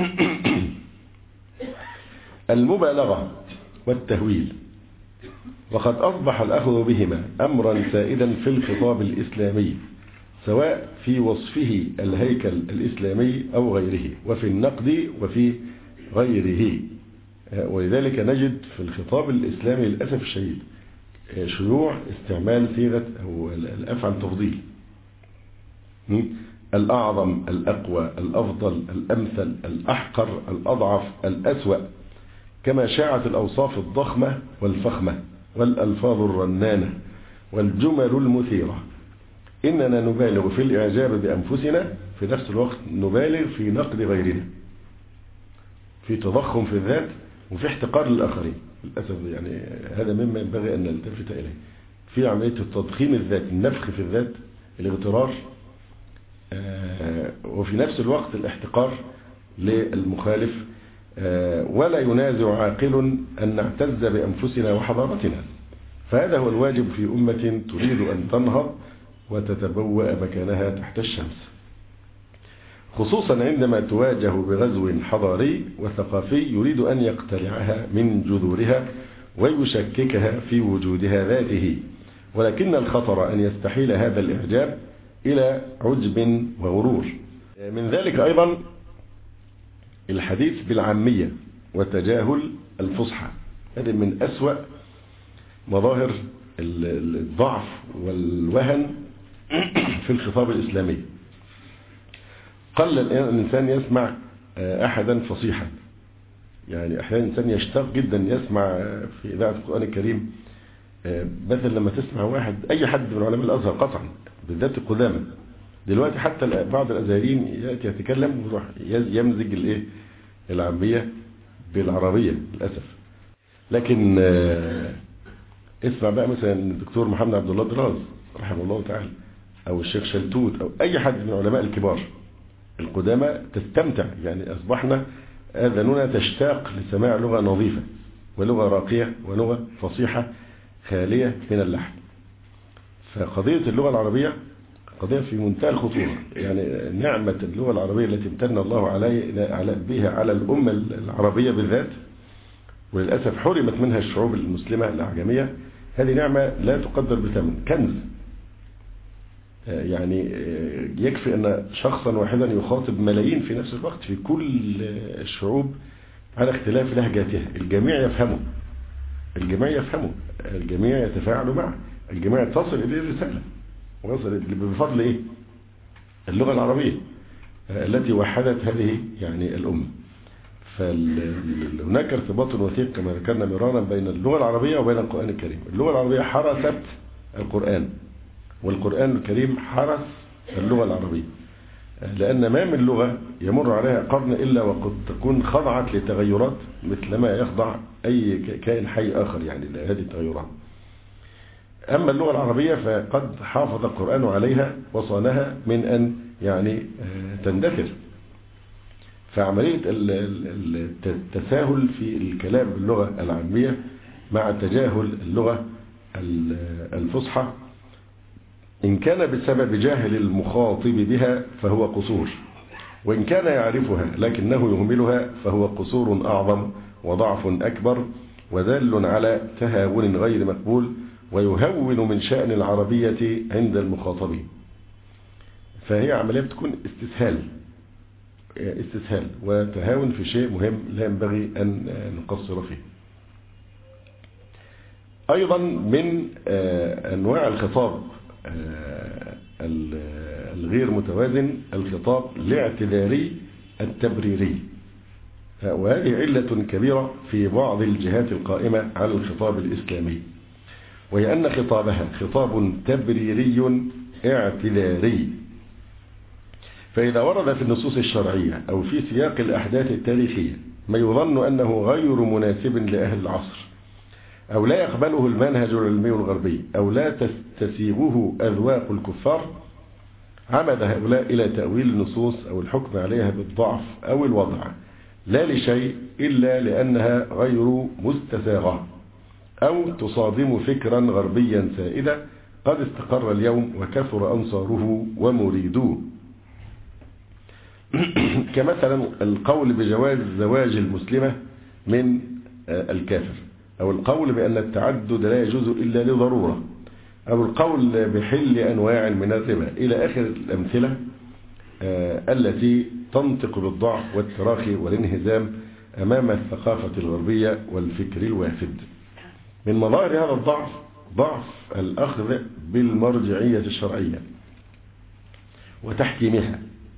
المبالغة والتهويل، وقد أصبح الأخذ بهما أمرا سائدا في الخطاب الإسلامي، سواء في وصفه الهيكل الإسلامي أو غيره، وفي النقد وفي غيره. ولذلك نجد في الخطاب الإسلامي للأسف الشديد شيوع استعمال صيغة أو الأفعل تفضيل: الأعظم، الأقوى، الأفضل، الأمثل، الأحقر، الأضعف، الأسوأ، كما شاعت الأوصاف الضخمة والفخمة والألفاظ الرنانة والجمل المثيرة. إننا نبالغ في الإعجاب بأنفسنا، في نفس الوقت نبالغ في نقد غيرنا، في تضخم في الذات وفي احتقار للآخرين. للأسف يعني هذا مما ينبغي أن نلتفت إليه، في عملية التضخيم الذات، النفخ في الذات، الاغترار، وفي نفس الوقت الاحتقار للمخالف. ولا ينازع عاقل أن نعتز بأنفسنا وحضارتنا، فهذا هو الواجب في أمة تريد أن تنهض وتتبوأ مكانها تحت الشمس، خصوصا عندما تواجه بغزو حضاري وثقافي يريد أن يقتلعها من جذورها ويشككها في وجودها ذاته. ولكن الخطر أن يستحيل هذا الإعجاب إلى عجب وغرور. من ذلك أيضا الحديث بالعامية وتجاهل الفصحى، هذه من أسوأ مظاهر الضعف والوهن في الخطاب الإسلامي. قل الإنسان يسمع أحدا فصيحا، يعني أحيانا الإنسان يشتاق جدا يسمع في إذاعة القرآن الكريم، مثلا لما تسمع واحد أي حد من علماء الأزهر قطعا بالذات القدامى. دلوقتي حتى بعض الأزهريين يأتي يتكلم ويروح يمزج العامية بالعربية للأسف. لكن اسمع بقى مثلا الدكتور محمد عبد الله دراز رحمه الله تعالى، أو الشيخ شلتوت، أو أي حد من علماء الكبار القدامى، تستمتع. يعني أصبحنا آذاننا تشتاق لسماع لغة نظيفة ولغة راقية ولغة فصيحة خالية من اللحن. فقضية اللغة العربية قضية في منتهى الخطورة. يعني نعمة اللغة العربية التي امتن الله بها على الأمة العربية بالذات، وللأسف حرمت منها الشعوب المسلمة الأعجمية، هذه نعمة لا تقدر بثمن، كنز. يعني يكفي أن شخصا واحدا يخاطب ملايين في نفس الوقت في كل الشعوب على اختلاف لهجاتها، الجميع يفهمه، الجميع يتفاعل معه، الجميع تصل إليه الرسالة، وصلت بفضل إيه؟ اللغة العربية التي وحدت هذه يعني الأمة. فهناك ارتباط وثيق كما ذكرنا مرارا بين اللغة العربية وبين القرآن الكريم. اللغة العربية حرست القرآن، والقرآن الكريم حرس اللغة العربية، لأن ما من لغة يمر عليها قرن إلا وقد تكون خضعت لتغيرات مثلما يخضع أي كائن حي آخر يعني لهذه التغيرات. أما اللغة العربية فقد حافظ القرآن عليها وصانها من أن يعني تندثر. فعملية التساهل في الكلام باللغة العامية مع تجاهل اللغة الفصحى إن كان بسبب جهل المخاطب بها فهو قصور، وإن كان يعرفها لكنه يهملها فهو قصور أعظم وضعف أكبر ودال على تهاون غير مقبول ويهون من شأن العربية عند المخاطبين. فهي عملية تكون استسهال وتهاون في شيء مهم لا ينبغي أن نقصر فيه. أيضا من أنواع الخطاب الغير متوازن الخطاب الاعتذاري التبريري، وهذه علة كبيرة في بعض الجهات القائمة على الخطاب الإسلامي، وهي أن خطابها خطاب تبريري اعتذاري. فإذا ورد في النصوص الشرعية أو في سياق الأحداث التاريخية ما يظن أنه غير مناسب لأهل العصر، أو لا يقبله المنهج العلمي الغربي، أو لا تستسيغه أذواق الكفار، عمد هؤلاء إلى تأويل النصوص أو الحكم عليها بالضعف أو الوضع، لا لشيء إلا لأنها غير مستساغة أو تصادم فكرا غربيا سائدا قد استقر اليوم وكثر أنصاره ومريدوه. كمثلا القول بجواز زواج المسلمة من الكافر، أو القول بأن التعدد لا يجوز إلا لضرورة، أو القول بحل أنواع من الربا، إلى آخر الأمثلة التي تنطق بالضعف والتراخي والانهزام أمام الثقافة الغربية والفكر الوافد. من مظاهر هذا الضعف ضعف الأخذ بالمرجعية الشرعية وتحكيمها،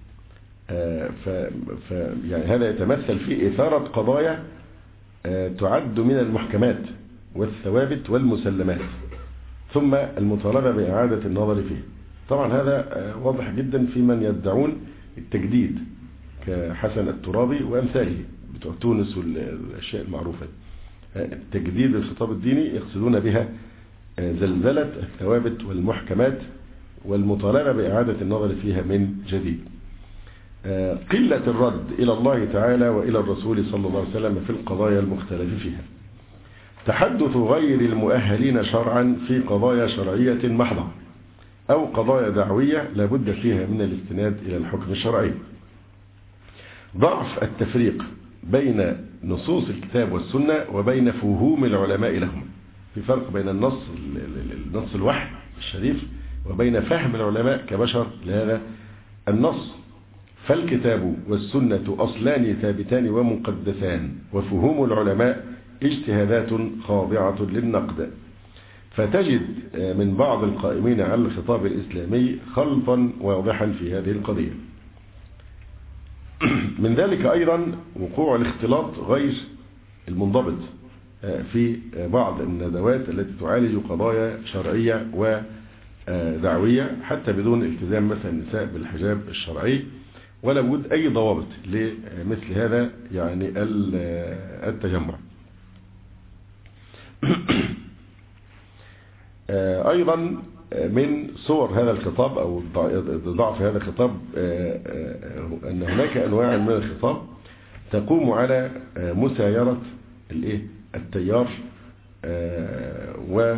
يعني هذا يتمثل في إثارة قضايا تعد من المحكمات والثوابت والمسلمات ثم المطالبة بإعادة النظر فيه. طبعا هذا واضح جدا في من يدعون التجديد كحسن الترابي وأمثاله بتوع تونس والأشياء المعروفة. التجديد الخطاب الديني يقصدون بها زلزلة الثوابت والمحكمات والمطالبة بإعادة النظر فيها من جديد. قلة الرد إلى الله تعالى وإلى الرسول صلى الله عليه وسلم في القضايا المختلف فيها. تحدث غير المؤهلين شرعا في قضايا شرعية محضة أو قضايا دعوية لابد فيها من الاستناد إلى الحكم الشرعي. ضعف التفريق بين نصوص الكتاب والسنة وبين فهوم العلماء لهم. في فرق بين النص الوحي الشريف وبين فهم العلماء كبشر لهذا النص. فالكتاب والسنة أصلان ثابتان ومقدسان، وفهوم العلماء اجتهادات خاضعة للنقد. فتجد من بعض القائمين على الخطاب الإسلامي خلطا واضحا في هذه القضية. من ذلك أيضا وقوع الاختلاط غير المنضبط في بعض الندوات التي تعالج قضايا شرعية ودعوية حتى بدون التزام مثلا النساء بالحجاب الشرعي، ولا وجود أي ضوابط لمثل هذا يعني التجمع. أيضا من صور هذا الخطاب أو ضعف هذا الخطاب أن هناك أنواع من الخطاب تقوم على مسايرة التيار و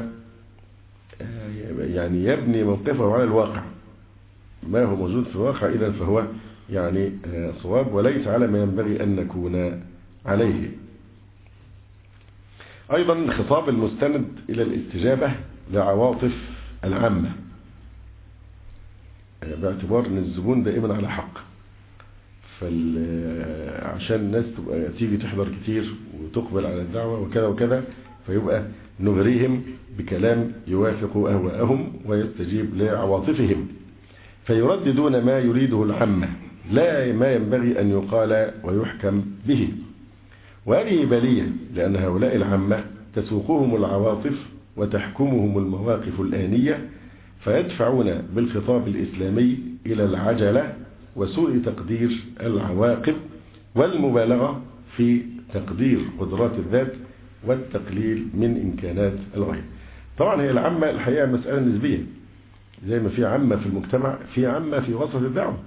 يعني يبني موقفه على الواقع، ما هو موجود في الواقع إذا فهو يعني صواب وليس على ما ينبغي أن نكون عليه. أيضا الخطاب المستند إلى الاستجابة لعواطف العامة باعتبار أن الزبون دائما على حق، عشان الناس تبقى تيجي تحضر كتير وتقبل على الدعوة وكذا وكذا، فيبقى نغريهم بكلام يوافق أهواءهم ويستجيب لعواطفهم، فيرددون ما يريده العامة لا ما ينبغي أن يقال ويحكم به. وهذه بلية لأن هؤلاء العامة تسوقهم العواطف وتحكمهم المواقف الآنية، فيدفعون بالخطاب الإسلامي إلى العجلة وسوء تقدير العواقب والمبالغة في تقدير قدرات الذات والتقليل من إمكانات الغير. طبعا هي العامة الحقيقة مسألة نسبية، زي ما في عامة في المجتمع في عامة في وسط الدعوة.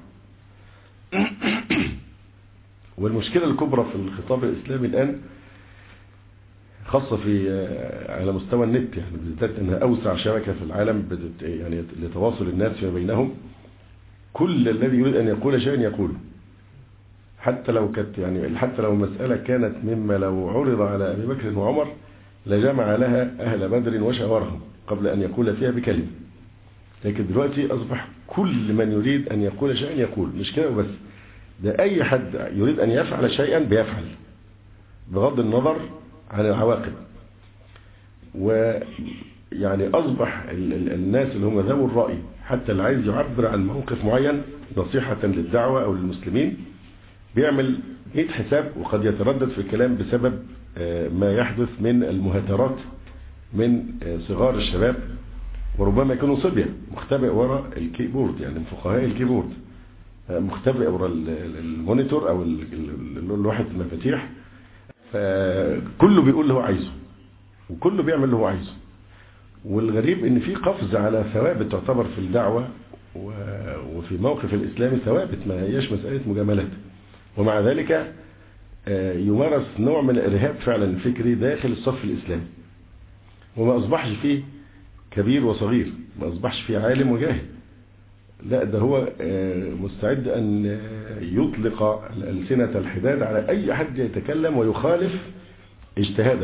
والمشكلة الكبرى في الخطاب الإسلامي الآن خاصة على مستوى النت، يعني بالذات أنها أوسع شبكة في العالم يعني لتواصل الناس فيما بينهم، كل الذي يريد أن يقول شيئا يقوله، حتى لو كانت يعني حتى لو المسألة كانت مما لو عرض على أبي بكر وعمر لجمع لها أهل بدر وشاورهم قبل أن يقول فيها بكلمة. لكن دلوقتي أصبح كل من يريد أن يقول شيئا يقول، مش كده وبس، ده أي حد يريد أن يفعل شيئا بيفعل بغض النظر عن العواقب. ويعني أصبح الناس اللي هم ذوي الرأي حتى اللي عايز يعبر عن موقف معين نصيحة للدعوة أو للمسلمين بيعمل 100 حساب، وقد يتردد في الكلام بسبب ما يحدث من المهاترات من صغار الشباب، وربما يكونوا صبية مختبئ وراء الكيبورد، يعني من فقهاء الكيبورد مختبئ وراء المونيتور أو لوحة المفاتيح، فكله بيقول اللي هو عايزه وكله بيعمل اللي هو عايزه. والغريب ان في قفز على ثوابت تعتبر في الدعوة وفي موقف الإسلامي ثوابت، ما هيش مسألة مجاملات، ومع ذلك يمارس نوع من الإرهاب فعلا فكري داخل الصف الإسلامي، وما أصبحش فيه كبير وصغير، ما أصبحش فيه عالم وجاهل، لا ده هو مستعد أن يطلق ألسنة الحداد على أي حد يتكلم ويخالف اجتهاده.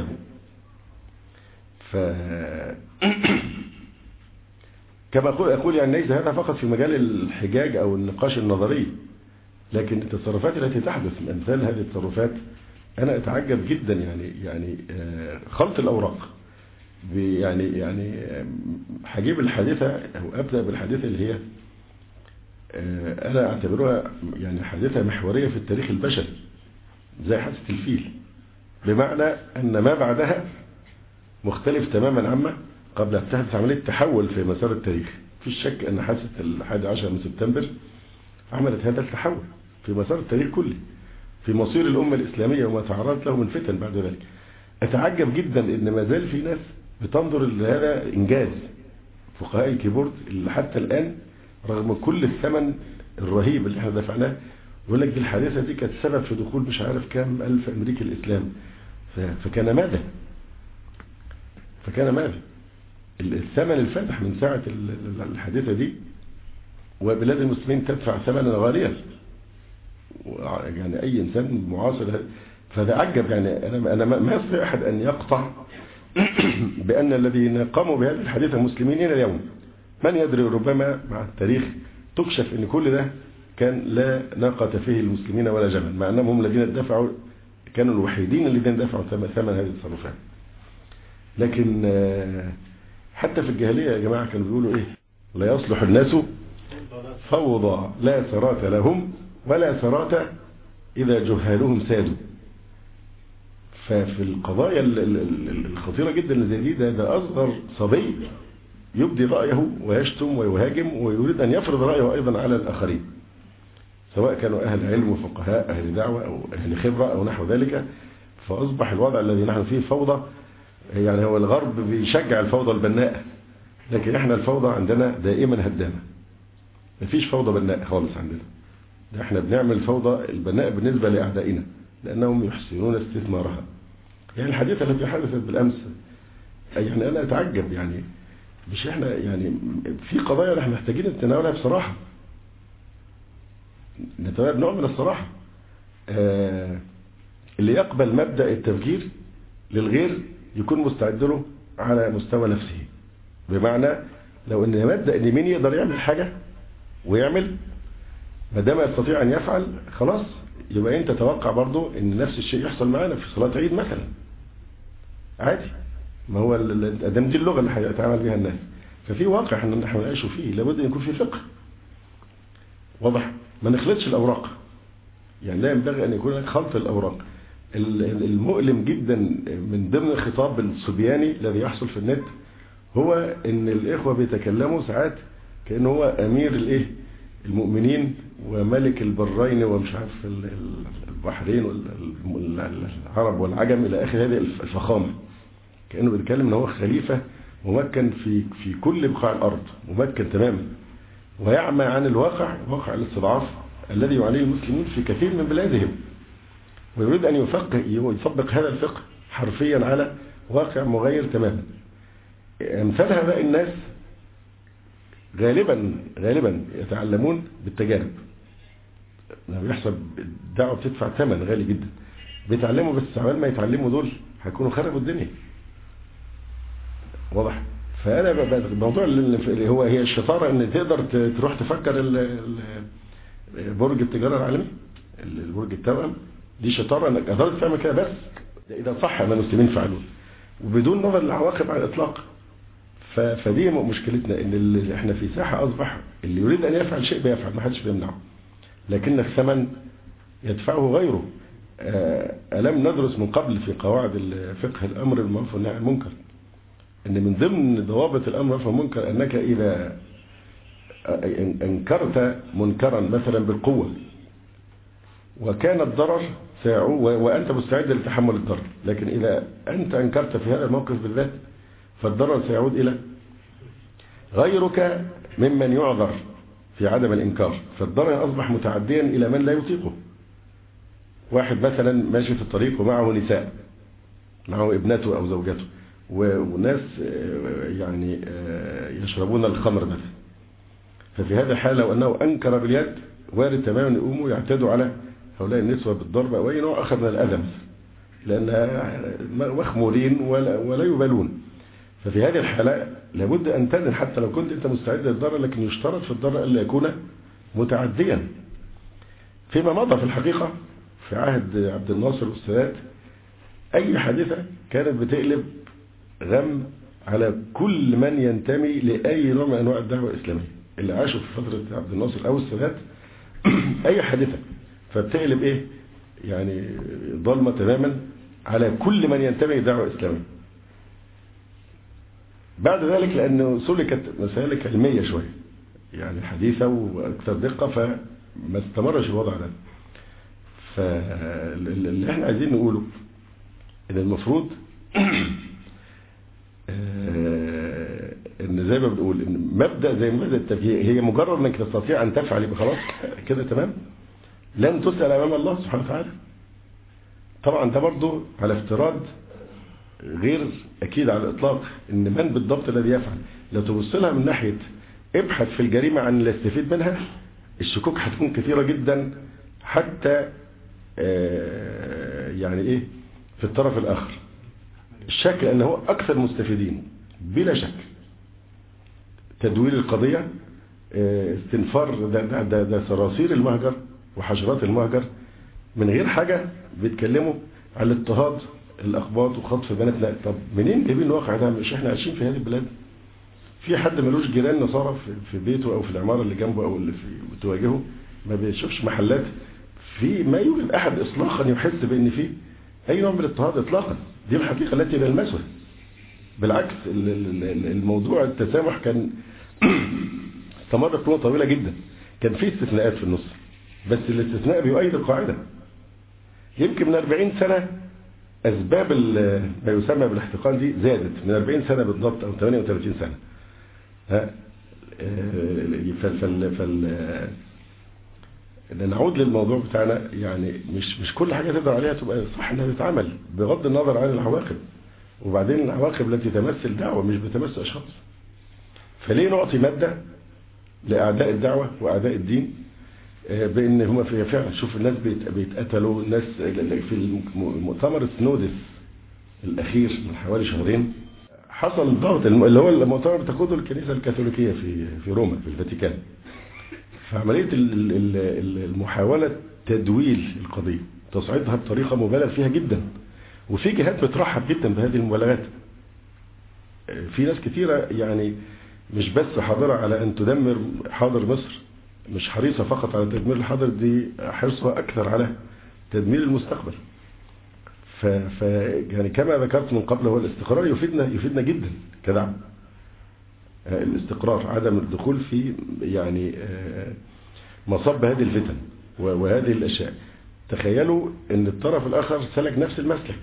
كما أقول يعني ليس هذا فقط في مجال الحجاج أو النقاش النظري، لكن التصرفات التي تحدث أمثال هذه التصرفات أنا أتعجب جدا. يعني خلط الأوراق يعني هجيب الحادثة أو أبدأ بالحادثة اللي هي أنا أعتبرها يعني حادثة محورية في التاريخ البشري زي حادثة الفيل، بمعنى أن ما بعدها مختلف تماما عما قبل أن تحدث عملية تحول في مسار التاريخ. في شك أن حادثة 11 من سبتمبر عملت هذا التحول في مسار التاريخ كله، في مصير الأمة الإسلامية وما تعرضت له من فتن بعد ذلك. أتعجب جدا أن ما زال في ناس بتنظر لهذا إنجاز فقهاء الكيبورد اللي حتى الآن رغم كل الثمن الرهيب اللي احنا دفعناه يقول لك دي الحادثة دي كانت سبب في دخول مش عارف كام ألف أمريكي الإسلام. فكان ماذا الثمن الفاتح من ساعة الحادثة دي، وبلاد المسلمين تدفع ثمنا غاليا، يعني أي إنسان معاصر. فتعجب يعني أنا ما يستطيع أحد أن يقطع بأن الذين قاموا بهذه الحادثة مسلمين إلى اليوم. من يدري ربما مع التاريخ تكشف أن كل ده كان لا ناقة فيه المسلمين ولا جمل، مع أنهم هم الذين دفعوا، كانوا الوحيدين الذين دفعوا ثمن هذه التصرفات. لكن حتى في الجاهلية يا جماعة كانوا بيقولوا ايه؟ لا يصلح الناس فوضى لا ثرات لهم ولا ثرات إذا جهالهم سادوا. ففي القضايا الخطيرة جدا اللي زي دي ده أصغر صبي يبدي رأيه ويشتم ويهاجم ويريد أن يفرض رأيه أيضا على الآخرين، سواء كانوا أهل علم وفقهاء أهل دعوة أو أهل خبرة أو نحو ذلك. فأصبح الوضع الذي نحن فيه فوضى. يعني هو الغرب بيشجع الفوضى البناءة، لكن احنا الفوضى عندنا دائما هدامة، مفيش فوضى بناء خالص عندنا. ده احنا بنعمل فوضى البناء بالنسبة لأعدائنا لأنهم يحسنون استثمارها. يعني الحديثة التي حدثت بالأمس، يعني أنا أتعجب، يعني مش احنا يعني في قضايا احنا محتاجين نتناولها بصراحة، نتناول نوع من الصراحة. اللي يقبل مبدأ التفجير للغير يكون مستعد له على مستوى نفسه، بمعنى لو ان مبدأ ان مين يقدر يعمل حاجة ويعمل، ما دام يستطيع ان يفعل خلاص، يبقى انت تتوقع برضو ان نفس الشيء يحصل معنا في صلاة عيد مثلا، عادي. ما هو دي اللغة اللي هيتعامل بها الناس. ففي واقع احنا نعيش فيه، لابد ان يكون في فقه واضح، ما نخلطش الاوراق. يعني لا ينبغي ان يكون لك خلط الاوراق. المؤلم جدا من ضمن الخطاب الصبياني الذي يحصل في النت هو ان الاخوة بيتكلموا ساعات كأنه هو امير الايه المؤمنين وملك البرين ومش عارف البحرين والعرب والعجم الى اخر هذه الفخامة، كأنه بيتكلم ان هو خليفة ممكن في كل بقاع الارض، ممكن تماما، ويعمى عن الواقع، واقع الاستضعاف الذي يعانيه المسلمين في كثير من بلادهم، ويريد أن يطبق هذا الفقه حرفيا على واقع مغير تماما. امثال هؤلاء الناس غالبا يتعلمون بالتجارب. لما بيحصل الدعوة بتدفع ثمن غالي جدا، بيتعلموا، بس عمال ما يتعلموا دول هيكونوا خربوا الدنيا، واضح. فأنا الموضوع اللي هي الشطارة ان تقدر تروح تفكر برج التجارة العالمي، البرج التوأم، دي شطارة انك قدرت تعمل كده، بس اذا صح ان المسلمين فعلوه وبدون نظر للعواقب على الاطلاق. فدي مشكلتنا، ان احنا في ساحة اصبح اللي يريد ان يفعل شيء بيفعل، ما حدش بيمنعه، لكن الثمن يدفعه غيره. ألم ندرس من قبل في قواعد فقه الامر بالمعروف والنهي عن المنكر ان من ضمن ضوابط الامر بالمعروف والمنكر انك اذا انكرت منكرا مثلا بالقوة وكان الضرر وأنت مستعد لتحمل الضرر، لكن إذا أنت أنكرت في هذا الموقف بالذات فالضرر سيعود إلى غيرك ممن يعذر في عدم الإنكار، فالضرر أصبح متعديا إلى من لا يطيقه. واحد مثلا ماشي في الطريق ومعه نساء، معه ابنته أو زوجته، وناس يعني يشربون الخمر مثلا، ففي هذا الحال لو أنه أنكر باليد وارد تماما يقوموا يعتدوا على هؤلاء النسوة بالضرب أو أي نوع آخر من الأذى، لأنها مخمورين ولا يبالون. ففي هذه الحالة لابد أن تدن حتى لو كنت أنت مستعد للضرر، لكن يشترط في الضرر ألا يكون متعديا. فيما مضى في الحقيقة في عهد عبد الناصر والسادات أي حادثة كانت بتقلب غم على كل من ينتمي لأي نوع من أنواع الدعوة الإسلامية اللي عاشوا في فترة عبد الناصر أو السادات. أي حادثة فبتقلب إيه يعني ظلمة تماما على كل من ينتمي للدعوة الإسلامية. بعد ذلك لأنه سلكت مسالك علمية شوية يعني حديثة وأكثر دقة، فما استمرش الوضع ده. فاللي احنا عايزين نقوله إن المفروض ان زي ما بنقول ان مبدأ زي مبدأ التفجير هي مجرد انك تستطيع ان تفعل يبقى خلاص كده تمام، لن تسأل امام الله سبحانه وتعالى. طبعا ده برضو على افتراض غير اكيد على الاطلاق ان من بالضبط الذي يفعل. لو تبص لها من ناحية ابحث في الجريمة عن اللي يستفيد منها، الشكوك هتكون كثيرة جدا، حتى يعني ايه في الطرف الاخر الشك انه اكثر مستفيدين بلا شك. تدوير القضية، استنفار ده صراصير المهجر وحشرات المهجر من غير حاجة بيتكلموا على الاضطهاد الأقباط وخطف بناتنا. طب منين جايبين الواقع ده؟ مش احنا عايشين في هذه البلاد؟ في حد ملوش جيران نصارى في بيته أو في العمارة اللي جنبه أو اللي بتواجهه، ما بيشوفش محلات في ما يوجد أحد إطلاقا يحس بأن فيه أي نوع من الاضطهاد إطلاقا. دي الحقيقة التي نلمسها. بالعكس الموضوع التسامح كان استمر فترة طويلة جدا. كان فيه استثناءات في النص، بس الاستثناء بيؤيد القاعدة. يمكن من 40 سنة أسباب ما يسمى بالاحتقان دي زادت، من 40 سنة بالضبط أو 38 سنة. نعود للموضوع بتاعنا، يعني مش كل حاجة تقدر عليها تبقى صح انها تتعمل بغض النظر عن العواقب. وبعدين العواقب التي تمثل دعوة مش بتمثل أشخاص. فليه نعطي مادة لأعداء الدعوة وأعداء الدين بأن هم فعلا شوف الناس بيتقتلوا. الناس في المؤتمر السنودس الأخير من حوالي شهرين حصل ضغط، اللي هو المؤتمر بتقوده الكنيسة الكاثوليكية في روما في الفاتيكان. فعملية المحاولة تدويل القضية، تصعيدها بطريقة مبالغ فيها جدا، وفي جهات بترحب جدا بهذه المبالغات. في ناس كتيرة يعني مش بس حاضرة على أن تدمر حاضر مصر، مش حريصة فقط على تدمير الحاضر، دي حرصها أكثر على تدمير المستقبل. يعني كما ذكرت من قبل، هو الاستقرار يفيدنا جدا كدعم. الاستقرار، عدم الدخول في يعني مصب هذه الفتن وهذه الأشياء. تخيلوا أن الطرف الآخر سلك نفس المسلك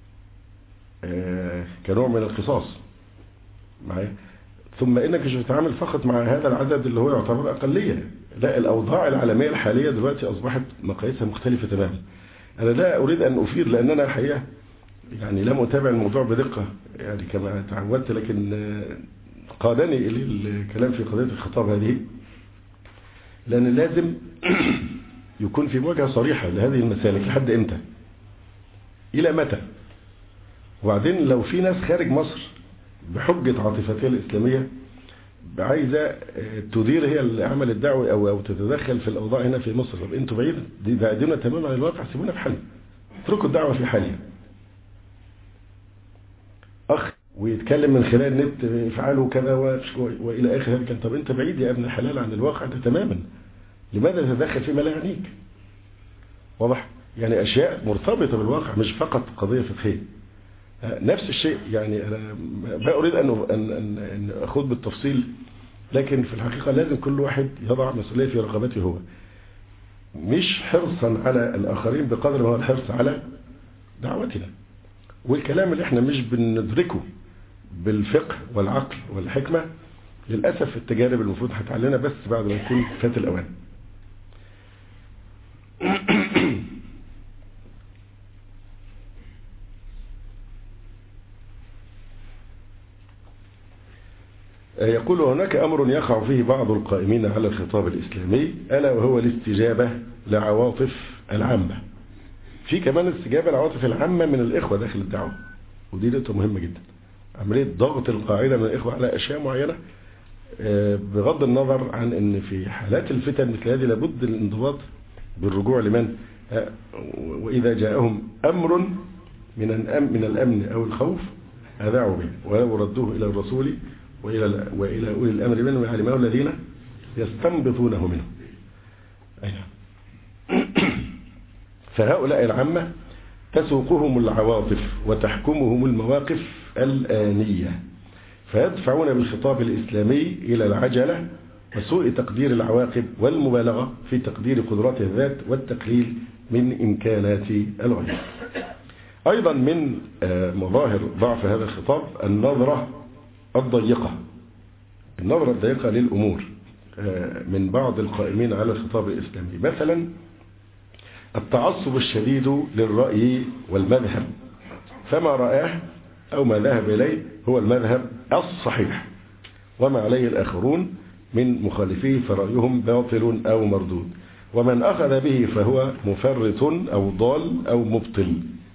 كنوع من القصاص معايا، ثم إنك مش بتتعامل فقط مع هذا العدد اللي هو يعتبر أقلية. لا، الأوضاع العالمية الحالية دلوقتي أصبحت مقاييسها مختلفة تماما. أنا لا أريد أن أفيد لأن أنا حقيقة يعني لم أتابع الموضوع بدقة يعني كما تعودت، لكن قادني إلى الكلام في قضية الخطاب هذه، لأن لازم يكون في مواجهة صريحة لهذه المسالك. لحد إمتى؟ إلى متى؟ وبعدين لو في ناس خارج مصر بحجة عاطفتها الإسلامية عايزة تدير هي العمل الدعوي أو تتدخل في الأوضاع هنا في مصر، طب أنتوا بعيدون تماما عن الواقع، سيبونا في حالنا، اتركوا الدعوة في حالها. أخ ويتكلم من خلال النت افعلوا كذا وإلى آخر هذا، طب أنت بعيد يا ابن الحلال عن الواقع ده تماما، لماذا تتدخل فيما لا يعنيك؟ واضح؟ يعني أشياء مرتبطة بالواقع مش فقط قضية فقهية. نفس الشيء يعني أنا ما أريد أن أخوض بالتفصيل، لكن في الحقيقة لازم كل واحد يضع مسؤولية في رقبته هو، مش حرصا على الآخرين بقدر ما هو الحرص على دعوتنا. والكلام اللي احنا مش بندركه بالفقه والعقل والحكمة للأسف التجارب المفروض هتعلنا بس بعد ما يكون فات الأوان. يقول هناك أمر يقع فيه بعض القائمين على الخطاب الإسلامي، ألا وهو الاستجابة لعواطف العامة. في كمان استجابة لعواطف العامة من الإخوة داخل الدعوة، ودي نقطة مهمة جدا. عملية ضغط القاعدة من الإخوة على أشياء معينة بغض النظر عن أن في حالات الفتن مثل هذه لابد الانضباط بالرجوع لمن وإذا جاءهم أمر من الأمن أو الخوف أذاعوا به ولو ردوه إلى الرسول وإلى أولي الأمر منهم يعلمه الذين يستنبطونه منه. فهؤلاء العامة تسوقهم العواطف وتحكمهم المواقف الآنية، فيدفعون بالخطاب الإسلامي إلى العجلة وسوء تقدير العواقب والمبالغة في تقدير قدرات الذات والتقليل من إمكانات الغير. أيضا من مظاهر ضعف هذا الخطاب النظرة الضيقة للأمور من بعض القائمين على الخطاب الإسلامي. مثلا التعصب الشديد للرأي والمذهب، فما رآه أو ما ذهب إليه هو المذهب الصحيح، وما عليه الآخرون من مخالفيه فرأيهم باطل أو مردود، ومن أخذ به فهو مفرط أو ضال أو مبطل.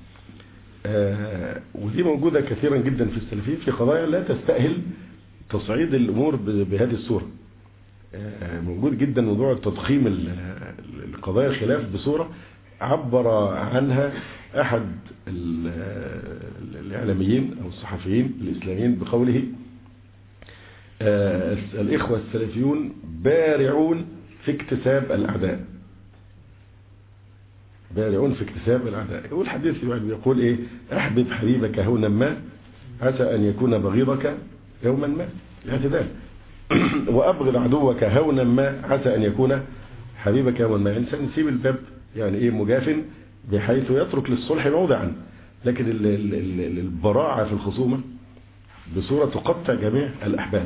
ودي موجودة كثيرا جدا في السلفيين في قضايا لا تستأهل تصعيد الأمور بهذه الصورة. موجود جدا موضوع تضخيم القضايا الخلاف بصورة عبر عنها أحد الإعلاميين أو الصحفيين الإسلاميين بقوله الإخوة السلفيون بارعون في اكتساب الأعداء، بارعون في اكتساب الأعداء. والحديث يقول إيه؟ أحبب حبيبك هونا ما عسى أن يكون بغيضك يوما ما، الاعتدال. وأبغض عدوك هونا ما عسى أن يكون حبيبك يوما ما. إنسان يسيب الباب يعني إيه مجاف بحيث يترك للصلح موضعا، لكن البراعة في الخصومة بصورة تقطع جميع الأحبال.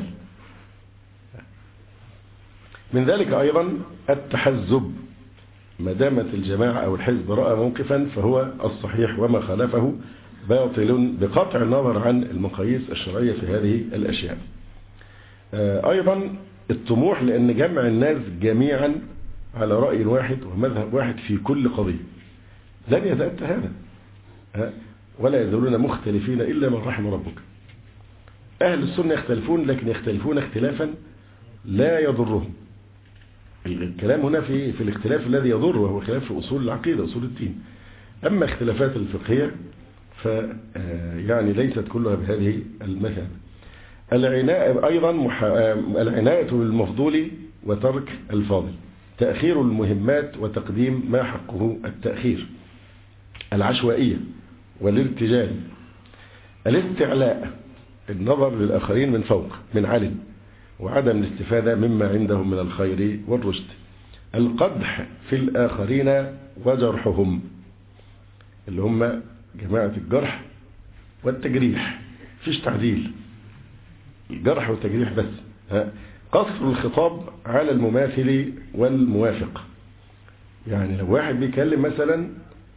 من ذلك أيضا التحزب، ما دامت الجماعة أو الحزب رأى موقفا فهو الصحيح وما خالفه باطل بقطع النظر عن المقاييس الشرعية في هذه الأشياء. أيضا الطموح لأن جمع الناس جميعا على رأي واحد ومذهب واحد في كل قضية لن يتأتى هذا، ولا يزالون مختلفين إلا من رحم ربك. أهل السنة يختلفون، لكن يختلفون اختلافا لا يضرهم. الكلام هنا في الاختلاف الذي يضر، وهو خلاف في أصول العقيدة أصول الدين. أما اختلافات الفقهية يعني ليست كلها بهذه المثابة. العناية أيضا العناية بالمفضول وترك الفاضل، تأخير المهمات وتقديم ما حقه التأخير، العشوائية والارتجال، الاستعلاء، النظر للآخرين من فوق من علم، وعدم الاستفادة مما عندهم من الخير والرشد، القدح في الآخرين وجرحهم، اللي هم جماعة الجرح والتجريح، فيش تعديل، الجرح والتجريح بس. قصر الخطاب على المماثل والموافق، يعني لو واحد بيتكلم مثلا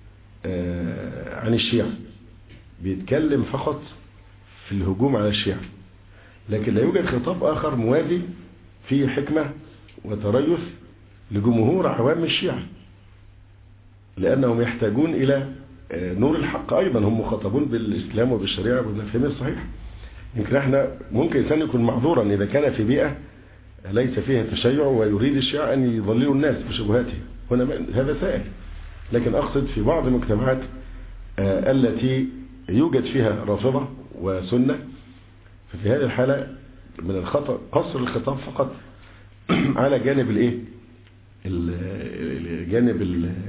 عن الشيعة بيتكلم فقط في الهجوم على الشيعة، لكن لا يوجد خطاب آخر موازي فيه حكمة وتريث لجمهور عوام الشيعة، لأنهم يحتاجون إلى نور الحق. أيضا هم مخاطبون بالإسلام وبالشريعة وبالمفهوم الصحيح. يمكن احنا ممكن إنسان يكون معذورا إذا كان في بيئة ليس فيها تشيع ويريد الشيعة أن يضللوا الناس بشبهاته، هنا هذا سائل. لكن أقصد في بعض المجتمعات التي يوجد فيها رافضة وسنة، ففي هذه الحالة من الخطأ قصر الخطاب فقط على جانب الايه جانب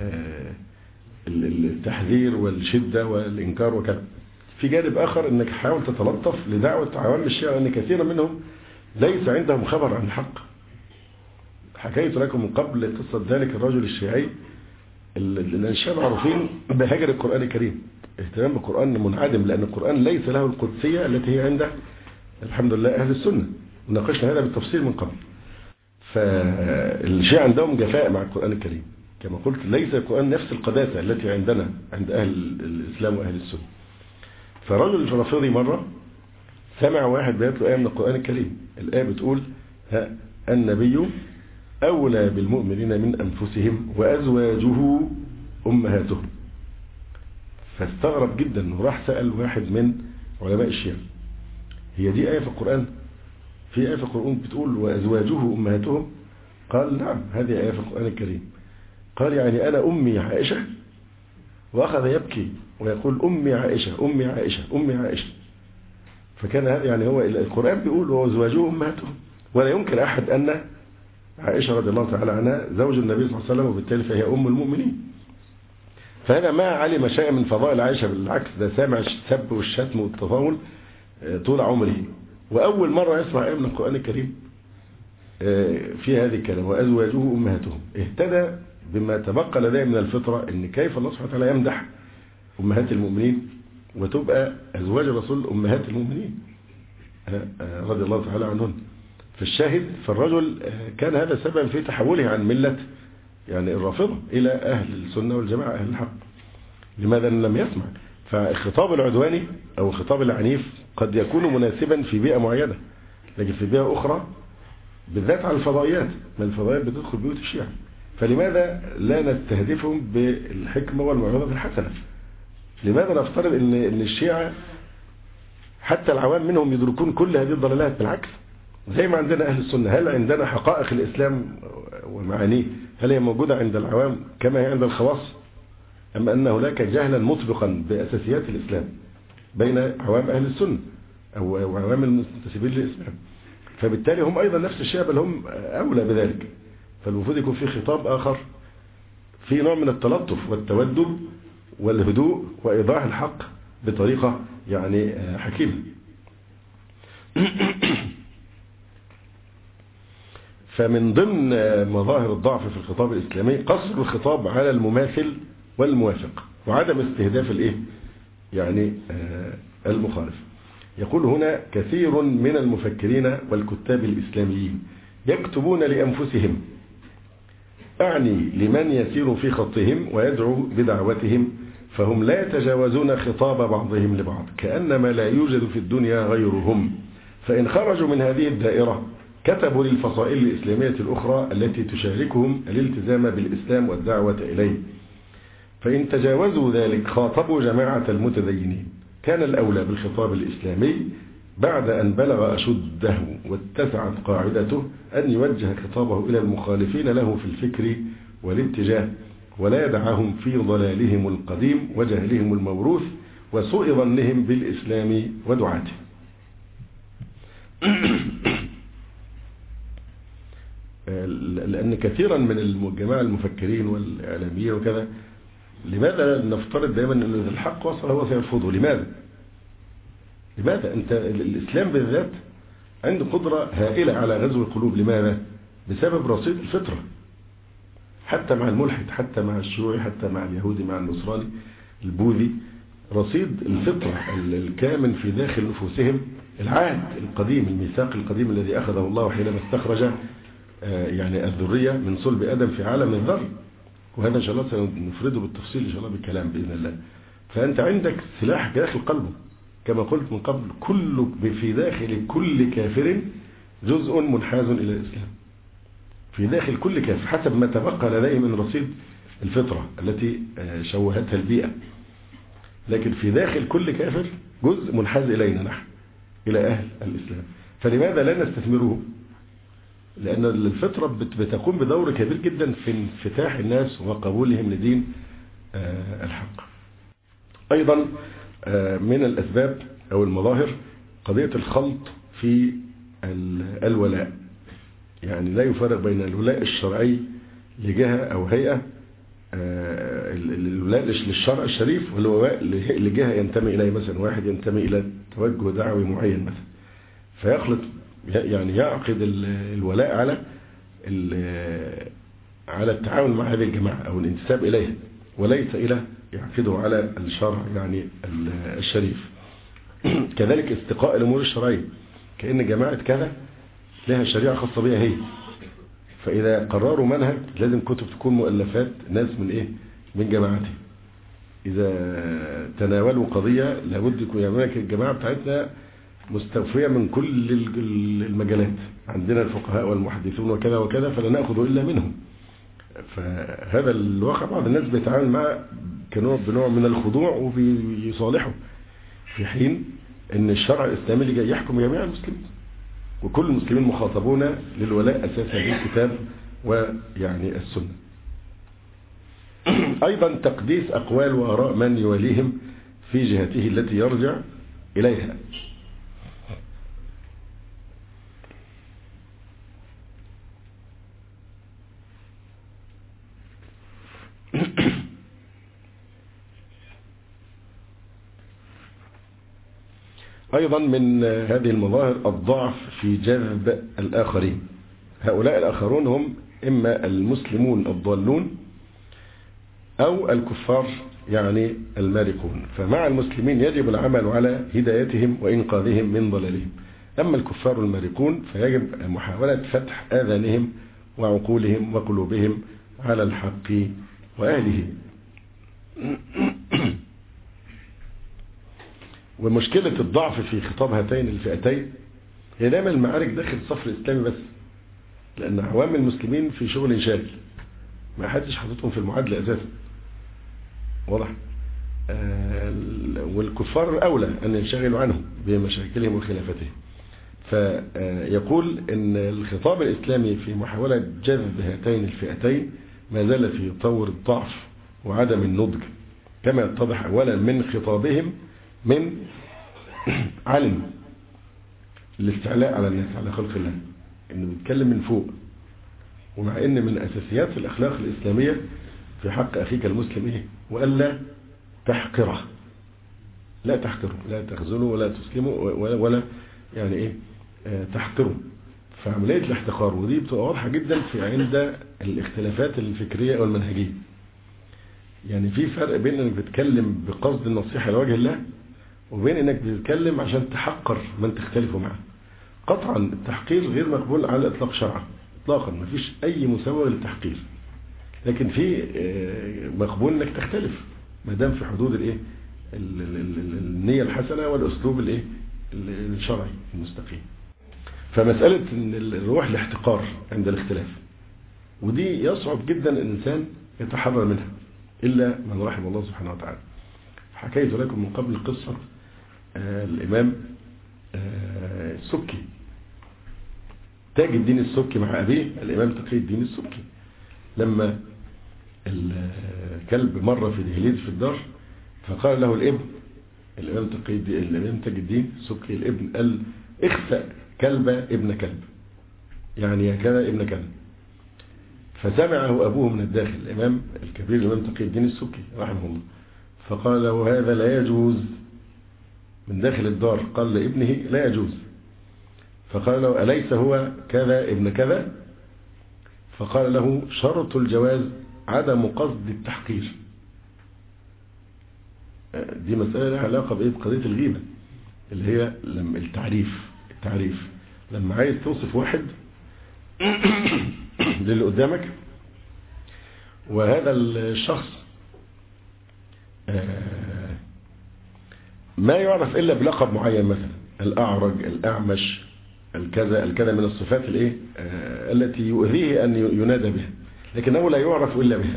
التحذير والشدة والإنكار وكذا. في جانب آخر انك حاول تتلطف لدعوة عوام الشيعة، لأن كثيرا منهم ليس عندهم خبر عن الحق. حكيت لكم من قبل قصة ذلك الرجل الشيعي الأنشاء معروفين بهجر القرآن الكريم، اهتمام بالقرآن منعدم، لأن القرآن ليس له القدسية التي هي عند الحمد لله أهل السنة، وناقشنا هذا بالتفصيل من قبل. فالشيعة عندهم جفاء مع القرآن الكريم، كما قلت ليس القرآن نفس القداسة التي عندنا عند أهل الإسلام وأهل السنة. فرجل الرافضي مرة سمع واحد بيتلو آية من القرآن الكريم، الآية بتقول النبي أولى بالمؤمنين من أنفسهم وأزواجه أمهاتهم. فاستغرب جدا وراح سأل واحد من علماء الشيعة، هي دي آية في القرآن؟ في آية في القرآن بتقول وأزواجه أمهاتهم؟ قال نعم، هذه آية في القرآن الكريم. قال يعني أنا أمي عائشة؟ وأخذ يبكي ويقول أمي عائشة أمي عائشة أمي عائشة. فكان هذا يعني هو القرآن بيقول وأزواجه أمهاتهم، ولا يمكن أحد أن عائشة رضي الله تعالى عنها زوج النبي صلى الله عليه وسلم، وبالتالي فهي أم المؤمنين. فهذا ما علم شيئا من فضائل عائشة، بالعكس ده سامع السب والشتم والتطاول طول عمره، وأول مرة يسمع آية من القرآن الكريم في هذه الكلمة وأزواجه أمهاتهم. اهتدى بما تبقى لديه من الفطرة، ان كيف الله سبحانه وتعالى يمدح أمهات المؤمنين وتبقى أزواج الرسول أمهات المؤمنين رضي الله تعالى عنهم. فالشاهد فالرجل كان هذا سبب في تحوله عن ملة يعني الرافضة إلى أهل السنة والجماعة أهل الحق. لماذا لم يسمع؟ فالخطاب العدواني أو الخطاب العنيف قد يكون مناسبا في بيئة معينة، لكن في بيئة أخرى بالذات على الفضائيات، من الفضائيات بتدخل بيوت الشيعة، فلماذا لا نستهدفهم بالحكمة والموعظة الحسنة؟ لماذا نفترض ان الشيعة حتى العوام منهم يدركون كل هذه الضلالات؟ بالعكس، زي ما عندنا أهل السنة، هل عندنا حقائق الإسلام ومعانيه هل هي موجودة عند العوام كما هي عند الخواص، أم أن هناك جهلا مطبقا بأساسيات الإسلام بين عوام أهل السنة أو عوام المنتسبين للإسلام؟ فبالتالي هم أيضا نفس الشيء، بل هم أولى بذلك. فالمفروض يكون في خطاب آخر في نوع من التلطف والتودد والهدوء وإيضاح الحق بطريقة يعني حكيمة. فمن ضمن مظاهر الضعف في الخطاب الإسلامي قصر الخطاب على المماثل والموافق وعدم استهداف يعني المخالف. يقول هنا: كثير من المفكرين والكتاب الإسلاميين يكتبون لأنفسهم، أعني لمن يسير في خطهم ويدعو بدعوتهم، فهم لا يتجاوزون خطاب بعضهم لبعض كأنما لا يوجد في الدنيا غيرهم، فإن خرجوا من هذه الدائرة كتبوا للفصائل الإسلامية الأخرى التي تشاركهم الالتزام بالإسلام والدعوة إليه، فإن تجاوزوا ذلك خاطبوا جماعة المتدينين. كان الأولى بالخطاب الإسلامي بعد أن بلغ أشده واتسعت قاعدته أن يوجه خطابه إلى المخالفين له في الفكر والاتجاه، ولا يدعهم في ضلالهم القديم وجهلهم الموروث وسوء ظنهم بالإسلام ودعاته. لأن كثيرا من الجماعة المفكرين والإعلاميين وكذا، لماذا نفترض دائما أن الحق وصل هو سيرفضه؟ لماذا أنت الإسلام بالذات عنده قدرة هائلة على غزو القلوب. لماذا؟ بسبب رصيد الفطرة، حتى مع الملحد، حتى مع الشيوعي، حتى مع اليهودي، مع النصراني، البوذي، رصيد الفطرة الكامن في داخل نفوسهم، العهد القديم، الميثاق القديم الذي أخذه الله حينما استخرج يعني الذرية من صلب آدم في عالم الذر. وهذا إن شاء الله سنفرده بالتفصيل إن شاء الله بالكلام بإذن الله. فأنت عندك سلاح داخل قلبه كما قلت من قبل، في داخل كل كافر جزء منحاز إلى الإسلام، في داخل كل كافر حسب ما تبقى لديه من رصيد الفطرة التي شوهتها البيئة، لكن في داخل كل كافر جزء منحاز إلينا نحن، إلى أهل الإسلام. فلماذا لا نستثمره؟ لأن الفطرة بتقوم بدور كبير جدا في انفتاح الناس وقبولهم لدين الحق. أيضا من الأسباب أو المظاهر قضية الخلط في الولاء، يعني لا يفرق بين الولاء الشرعي لجهة أو هيئة، الولاء للشرع الشريف، والولاء لجهة ينتمي إليه، مثلا واحد ينتمي إلى توجه دعوي معين مثلا، فيخلط يعني يعقد الولاء على التعاون مع هذه الجماعة أو الانتساب إليها، وليس إلى يعقده على الشرع يعني الشريف. كذلك استقاء الأمور الشرعية، كأن جماعة كذا لها شريعة خاصة بها هي، فإذا قرروا منهج لازم كتب تكون مؤلفات ناس من جماعته. إذا تناولوا قضية لابد يكون يعني الجماعة بتاعتنا مستوفية من كل المجالات، عندنا الفقهاء والمحدثون وكذا وكذا، فلا نأخذ إلا منهم. فهذا الواقع بعض الناس بيتعامل مع بنوع من الخضوع وبيصالحه، في حين أن الشرع الإسلامي اللي جاي يحكم جميع المسلمين، وكل المسلمين مخاطبون للولاء أساسا بالكتاب ويعني السنة. أيضا تقديس أقوال وآراء من يواليهم في جهته التي يرجع إليها. أيضا من هذه المظاهر الضعف في جذب الآخرين. هؤلاء الآخرون هم إما المسلمون الضالون أو الكفار يعني المارقون، فمع المسلمين يجب العمل على هدايتهم وإنقاذهم من ضلالهم. أما الكفار المارقون فيجب محاولة فتح آذانهم وعقولهم وقلوبهم على الحق وأهله. ومشكلة الضعف في خطاب هاتين الفئتين هي دائما المعارك داخل الصف الإسلامي بس، لأن عوام المسلمين في شغل شاغل ما حدش حاططهم في المعادلة أساسا، واضح؟ والكفار أولى أن ينشغلوا عنهم بمشاكلهم وخلافتهم. فيقول أن الخطاب الإسلامي في محاولة جذب هاتين الفئتين ما زال في طور الضعف وعدم النضج، كما يتضح أولا من خطابهم من علم الاستعلاء على الناس، على خلق الله، انه بيتكلم من فوق. ومع ان من اساسيات الاخلاق الاسلامية في حق اخيك المسلم ايه؟ والا تحقره، لا تحقره، لا تخذله ولا تسلمه ولا يعني ايه تحقره. فعملية الاحتقار ودي بتبقى واضحة جدا في عند الاختلافات الفكرية والمنهجية. يعني في فرق بين انك بتتكلم بقصد النصيحة لوجه الله وبين انك بتتكلم عشان تحقر من تختلف معه. قطعا التحقير غير مقبول على الاطلاق شرعا اطلاقا، ما فيش اي مساواه للتحقير، لكن في مقبول انك تختلف ما دام في حدود الايه النية الحسنة والاسلوب الايه الشرعي المستقيم. فمسألة ان الروح الاحتقار عند الاختلاف، ودي يصعب جدا الانسان يتحرر منها الا من رحم الله سبحانه وتعالى. حكيت لكم من قبل قصة الامام السبكي، تاج الدين السبكي مع أبيه الإمام تقي الدين السبكي. لما الكلب مر في دهليز في الدار فقال له الابن، الإمام تاج الدين السبكي الابن قال اخسأ كلب ابن كلب، يعني يا كذا ابن كلب. فسمعه أبوه من الداخل الإمام الكبير الإمام تقي الدين السبكي رحمه الله، فقال له هذا لا يجوز. من داخل الدار قال لابنه لا يجوز، فقال له أليس هو كذا ابن كذا؟ فقال له شرط الجواز عدم قصد التحقير. دي مسألة لها علاقة بقضية الغيبة اللي هي لما التعريف لما عايز توصف واحد للي قدامك وهذا الشخص ما يعرف إلا بلقب معين، مثلا الأعرج، الأعمش، الكذا من الصفات الايه التي يؤذيه أن ينادى بها، لكنه لا يعرف إلا بها.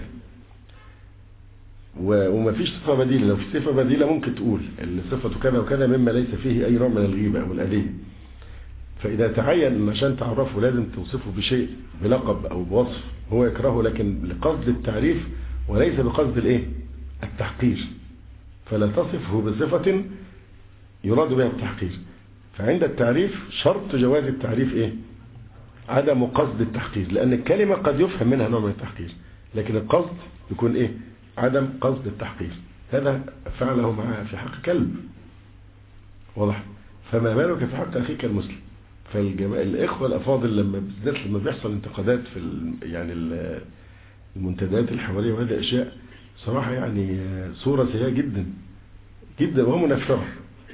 وما فيش صفة بديلة. لو في صفة بديلة ممكن تقول الصفة كذا وكذا مما ليس فيه أي نوع من الغيبة أو الأذية. فإذا تعين عشان تعرفه لازم توصفه بشيء، بلقب أو بوصف هو يكرهه لكن لقصد التعريف وليس بقصد الايه التحقير، فلا تصفه بصفة يراد بها التحقير. فعند التعريف شرط جواز التعريف ايه؟ عدم قصد التحقير، لأن الكلمة قد يفهم منها نوع من التحقير، لكن القصد يكون ايه؟ عدم قصد التحقير. هذا فعله في حق كلب، واضح؟ فما بالك في حق أخيك المسلم. فالإخوة الأفاضل لما بيحصل انتقادات في يعني المنتديات الحوارية وهذه الأشياء صراحة يعني صورة سيئة جدا جدا ومنفرة،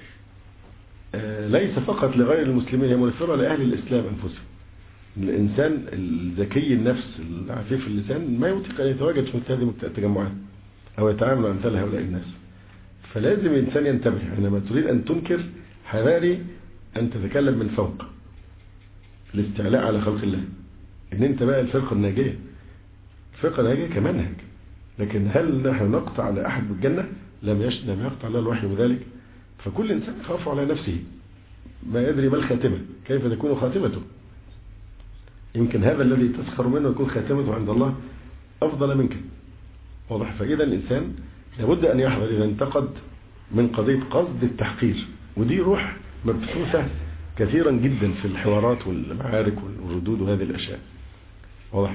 ليس فقط لغير المسلمين، هي منفرة لأهل الإسلام أنفسهم. الإنسان الذكي النفس العفيف اللسان ما يطيق أن يتواجد في مثل هذه التجمعات أو يتعامل مع أمثال هؤلاء الناس. فلازم الإنسان ينتبه عندما تريد أن تنكر، حذاري أن تتكلم من فوق، الاستعلاء على خلق الله، إن أنت بقى الفرقة الناجية. الفرقة الناجية كمنهج، لكن هل نحن نقطع على أحد بالجنة؟ لم يقطع الله الوحي بذلك. فكل إنسان يخاف على نفسه، ما يدري ما الخاتمة، كيف تكون خاتمته. يمكن هذا الذي تسخر منه يكون خاتمته عند الله أفضل منك، واضح؟ فإذا الإنسان لابد أن يحذر إذا انتقد من قضية قصد التحقير، ودي روح مبثوثة كثيرا جدا في الحوارات والمعارك والردود وهذه الأشياء، واضح؟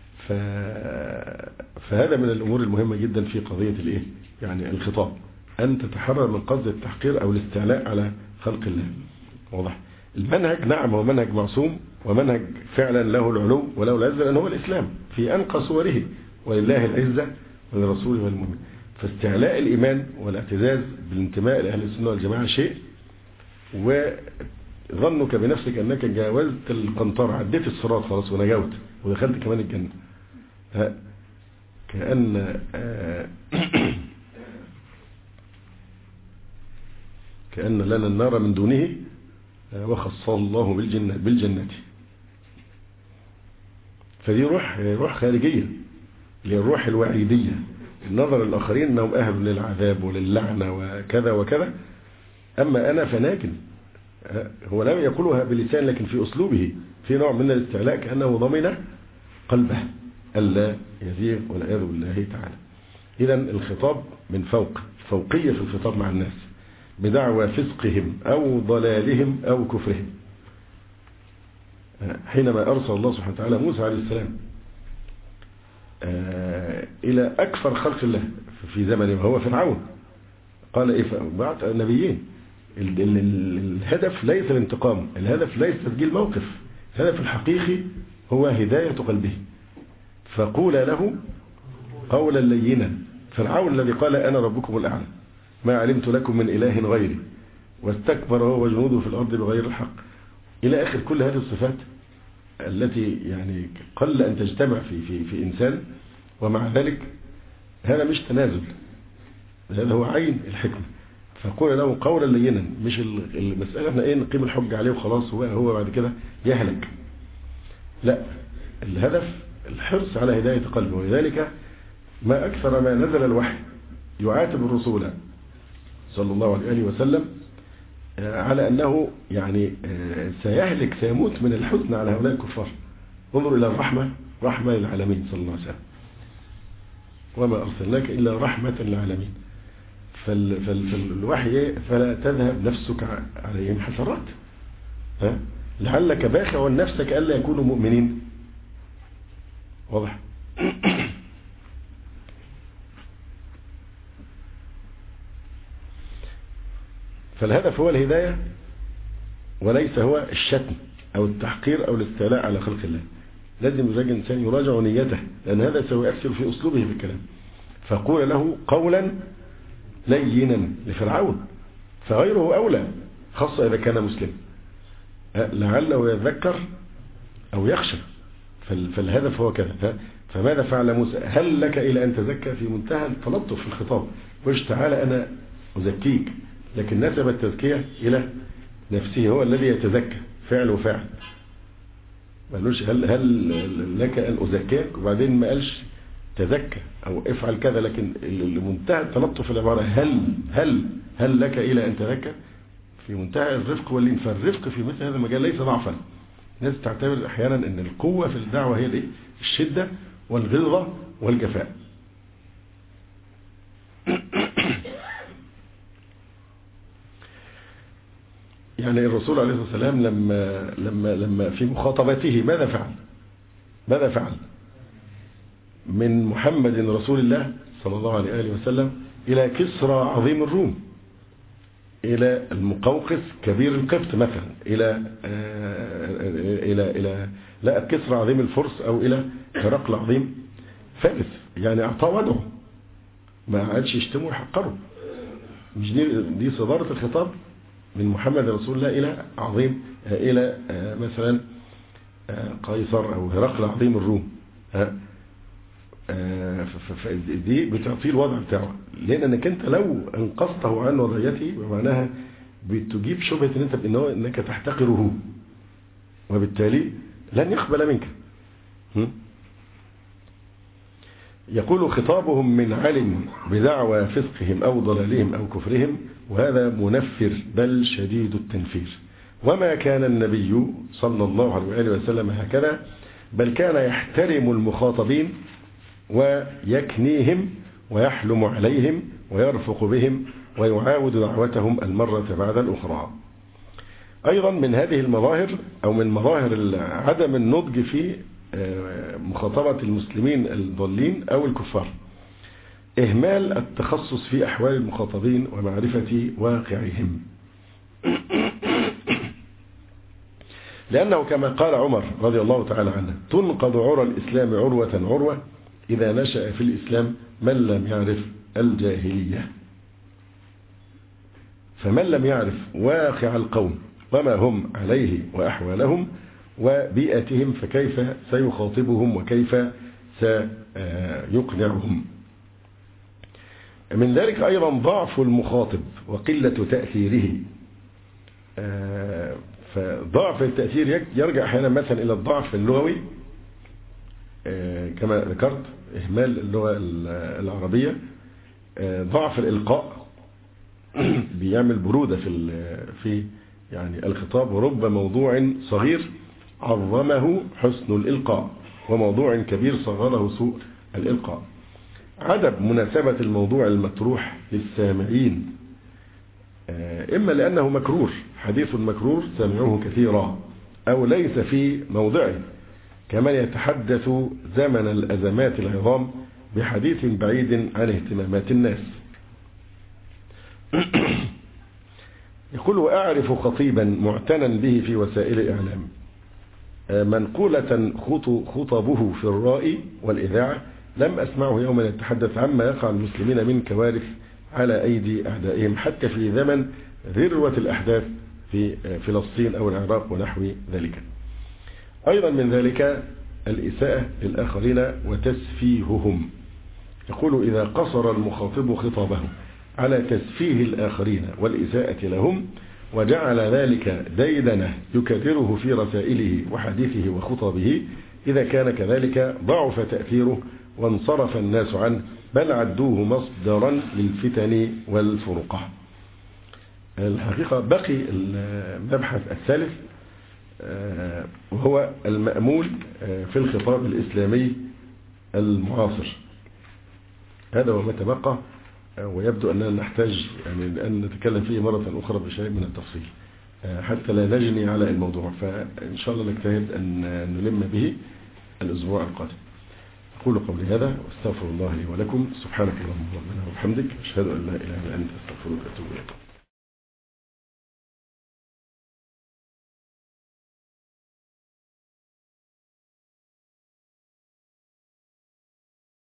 فهذا من الأمور المهمة جدا في قضية الإيه؟ يعني الخطاب، أن تتحرر من قصد التحقير أو الاستعلاء على خلق الله، واضح؟ المنهج نعم هو منهج معصوم ومنهج فعلا له العلو وله العزة، لأنه هو الإسلام في أنقى صوره، ولله العزة ولرسوله والمؤمنين. فاستعلاء الإيمان والاعتزاز بالانتماء لأهل السنة والجماعة شيء، وظنك بنفسك أنك جاوزت القنطرة، عديت الصراط خلاص ونجوت ودخلت كمان الجنة، كأن لنا النار من دونه وخصه الله بالجنة. فدي روح خارجية، اللي هي الروح الوعيدية، النظر للآخرين أنهم أهل للعذاب وللعنة وكذا وكذا، أما أنا فناكن. هو لم يقولها بلسان لكن في أسلوبه في نوع من الاستعلاء، كأنه ضمن قلبه ألا يزيغ والعياذ بالله تعالى. إذا الخطاب من فوق، فوقية في الخطاب مع الناس بدعوى فسقهم أو ضلالهم أو كفرهم، حينما أرسل الله سبحانه وتعالى موسى عليه السلام إلى أكثر خلق الله في زمنه وهو فرعون، قال إيه؟ بعت نبيين. الهدف ليس الانتقام، الهدف ليس تسجيل موقف، الهدف الحقيقي هو هداية قلبه. فقول له قولا لينا. فرعون الذي قال أنا ربكم الأعلى ما علمت لكم من إله غيري واستكبر هو وجنوده في الأرض بغير الحق، إلى آخر كل هذه الصفات التي يعني قل أن تجتمع في إنسان. ومع ذلك هذا مش تنازل، هذا هو عين الحكمة. فقول له قولا لينا، مش المسألة احنا ايه نقيم الحج عليه وخلاص هو بعد كده يهلك. لا، الهدف الحرص على هداية قلبه. ولذلك ما أكثر ما نزل الوحي يعاتب الرسول صلى الله عليه وسلم على أنه يعني سيهلك سيموت من الحزن على هؤلاء الكفار. انظر إلى الرحمة، رحمة للعالمين صلى الله عليه وسلم، وما أرسلناك إلا رحمة للعالمين. فالوحي فلا تذهب نفسك عليهم حسرات، لعلك باخع نفسك ألا يكونوا مؤمنين. واضح؟ فالهدف هو الهداية وليس هو الشتم أو التحقير أو الاستعلاء على خلق الله. لازم الإنسان يراجع نيته، لأن هذا سيؤثر في أسلوبه في الكلام. فقول له قولا لينا لفرعون، فغيره أولى، خاصة إذا كان مسلم، لعله يذكر أو يخشى. فالهدف هو كذا. فماذا فعل موسى؟ هل لك إلى أن تزكى؟ في منتهى التلطف في الخطاب، وش تعالى أنا أزكيك، لكن نسب التزكية إلى نفسه، هو الذي يتزكى فعل وفعل. ما قالوش هل لك أن أزكيك، وبعدين ما قالش تزكى أو افعل كذا، لكن لمنتهى التلطف العبارة هل لك إلى أن تزكى، في منتهى الرفق واللين. فالرفق في مثل هذا المجال ليس ضعفا. الناس تعتبر أحيانا أن القوة في الدعوة هي الشدة والغلظة والجفاء. يعني الرسول عليه الصلاة والسلام لما في مخاطبته ماذا فعل من محمد رسول الله صلى الله عليه وسلم إلى كسرى عظيم الروم، إلى المقوقس كبير القبط مثلا، إلى لا كسرى عظيم الفرس، أو إلى هرقل عظيم فارس. يعني أعطاه وضعه، ما عادش يشتمه ويحقره. مش دي صدارة الخطاب من محمد رسول الله إلى عظيم، إلى مثلا قيصر أو هرقل عظيم الروم. دي بتعطيه الوضع بتاعه، لأنك أنت لو انقصته عن وضعيته ومعناها بتجيب شبهة إنك تحتقره، وبالتالي لن يقبل منك. يقول خطابهم من علم بدعوى فسقهم أو ضلالهم أو كفرهم، وهذا منفر بل شديد التنفير. وما كان النبي صلى الله عليه وسلم هكذا، بل كان يحترم المخاطبين ويكنيهم ويحلم عليهم ويرفق بهم ويعاود دعوتهم المرة بعد الأخرى. أيضا من هذه المظاهر أو من مظاهر عدم النضج في مخاطبة المسلمين الضالين أو الكفار إهمال التخصص في أحوال المخاطبين ومعرفة واقعهم. لأنه كما قال عمر رضي الله تعالى عنه: تنقض عرى الإسلام عروة عروة إذا نشأ في الإسلام من لم يعرف الجاهلية. فمن لم يعرف واقع القوم وما هم عليه وأحوالهم وبيئتهم فكيف سيخاطبهم وكيف سيقنعهم. من ذلك أيضا ضعف المخاطب وقلة تأثيره. فضعف التأثير يرجع أحيانا مثلا إلى الضعف اللغوي كما ذكرت، إهمال اللغة العربية، ضعف الإلقاء بيعمل برودة في يعني الخطاب، ورب موضوع صغير عظمه حسن الإلقاء وموضوع كبير صغره سوء الإلقاء. عدم مناسبة الموضوع المطروح للسامعين، إما لأنه مكرور، حديث مكرور سمعوه كثيرا، أو ليس في موضعه، كمن يتحدث زمن الأزمات العظام بحديث بعيد عن اهتمامات الناس. يقول: وأعرف خطيبا معتنا به في وسائل الإعلام منقولة خطبه في الرائي والإذاعة لم أسمعه يوما يتحدث عما يقع المسلمين من كوارث على أيدي أعدائهم، حتى في زمن ذروة الأحداث في فلسطين أو العراق ونحو ذلك. أيضا من ذلك الإساءة للآخرين وتسفيههم. يقول: إذا قصر المخاطب خطابه على تسفيه الآخرين والإساءة لهم وجعل ذلك ديدنه يكرره في رسائله وحديثه وخطبه، إذا كان كذلك ضعف تأثيره وانصرف الناس عنه، بل عدوه مصدرا للفتن والفرقة. الحقيقة بقي المبحث الثالث وهو المأمول في الخطاب الإسلامي المعاصر. هذا هو ما تبقى، ويبدو أننا نحتاج يعني أن نتكلم فيه مرة أخرى بشيء من التفصيل حتى لا نجني على الموضوع، فإن شاء الله نجتهد أن نلم به الأسبوع القادم. أقول قولي هذا واستغفر الله لي ولكم. سبحانك اللهم وبحمدك، أشهد أن لا إله إلا أنت، أستغفرك وأتوب إليك.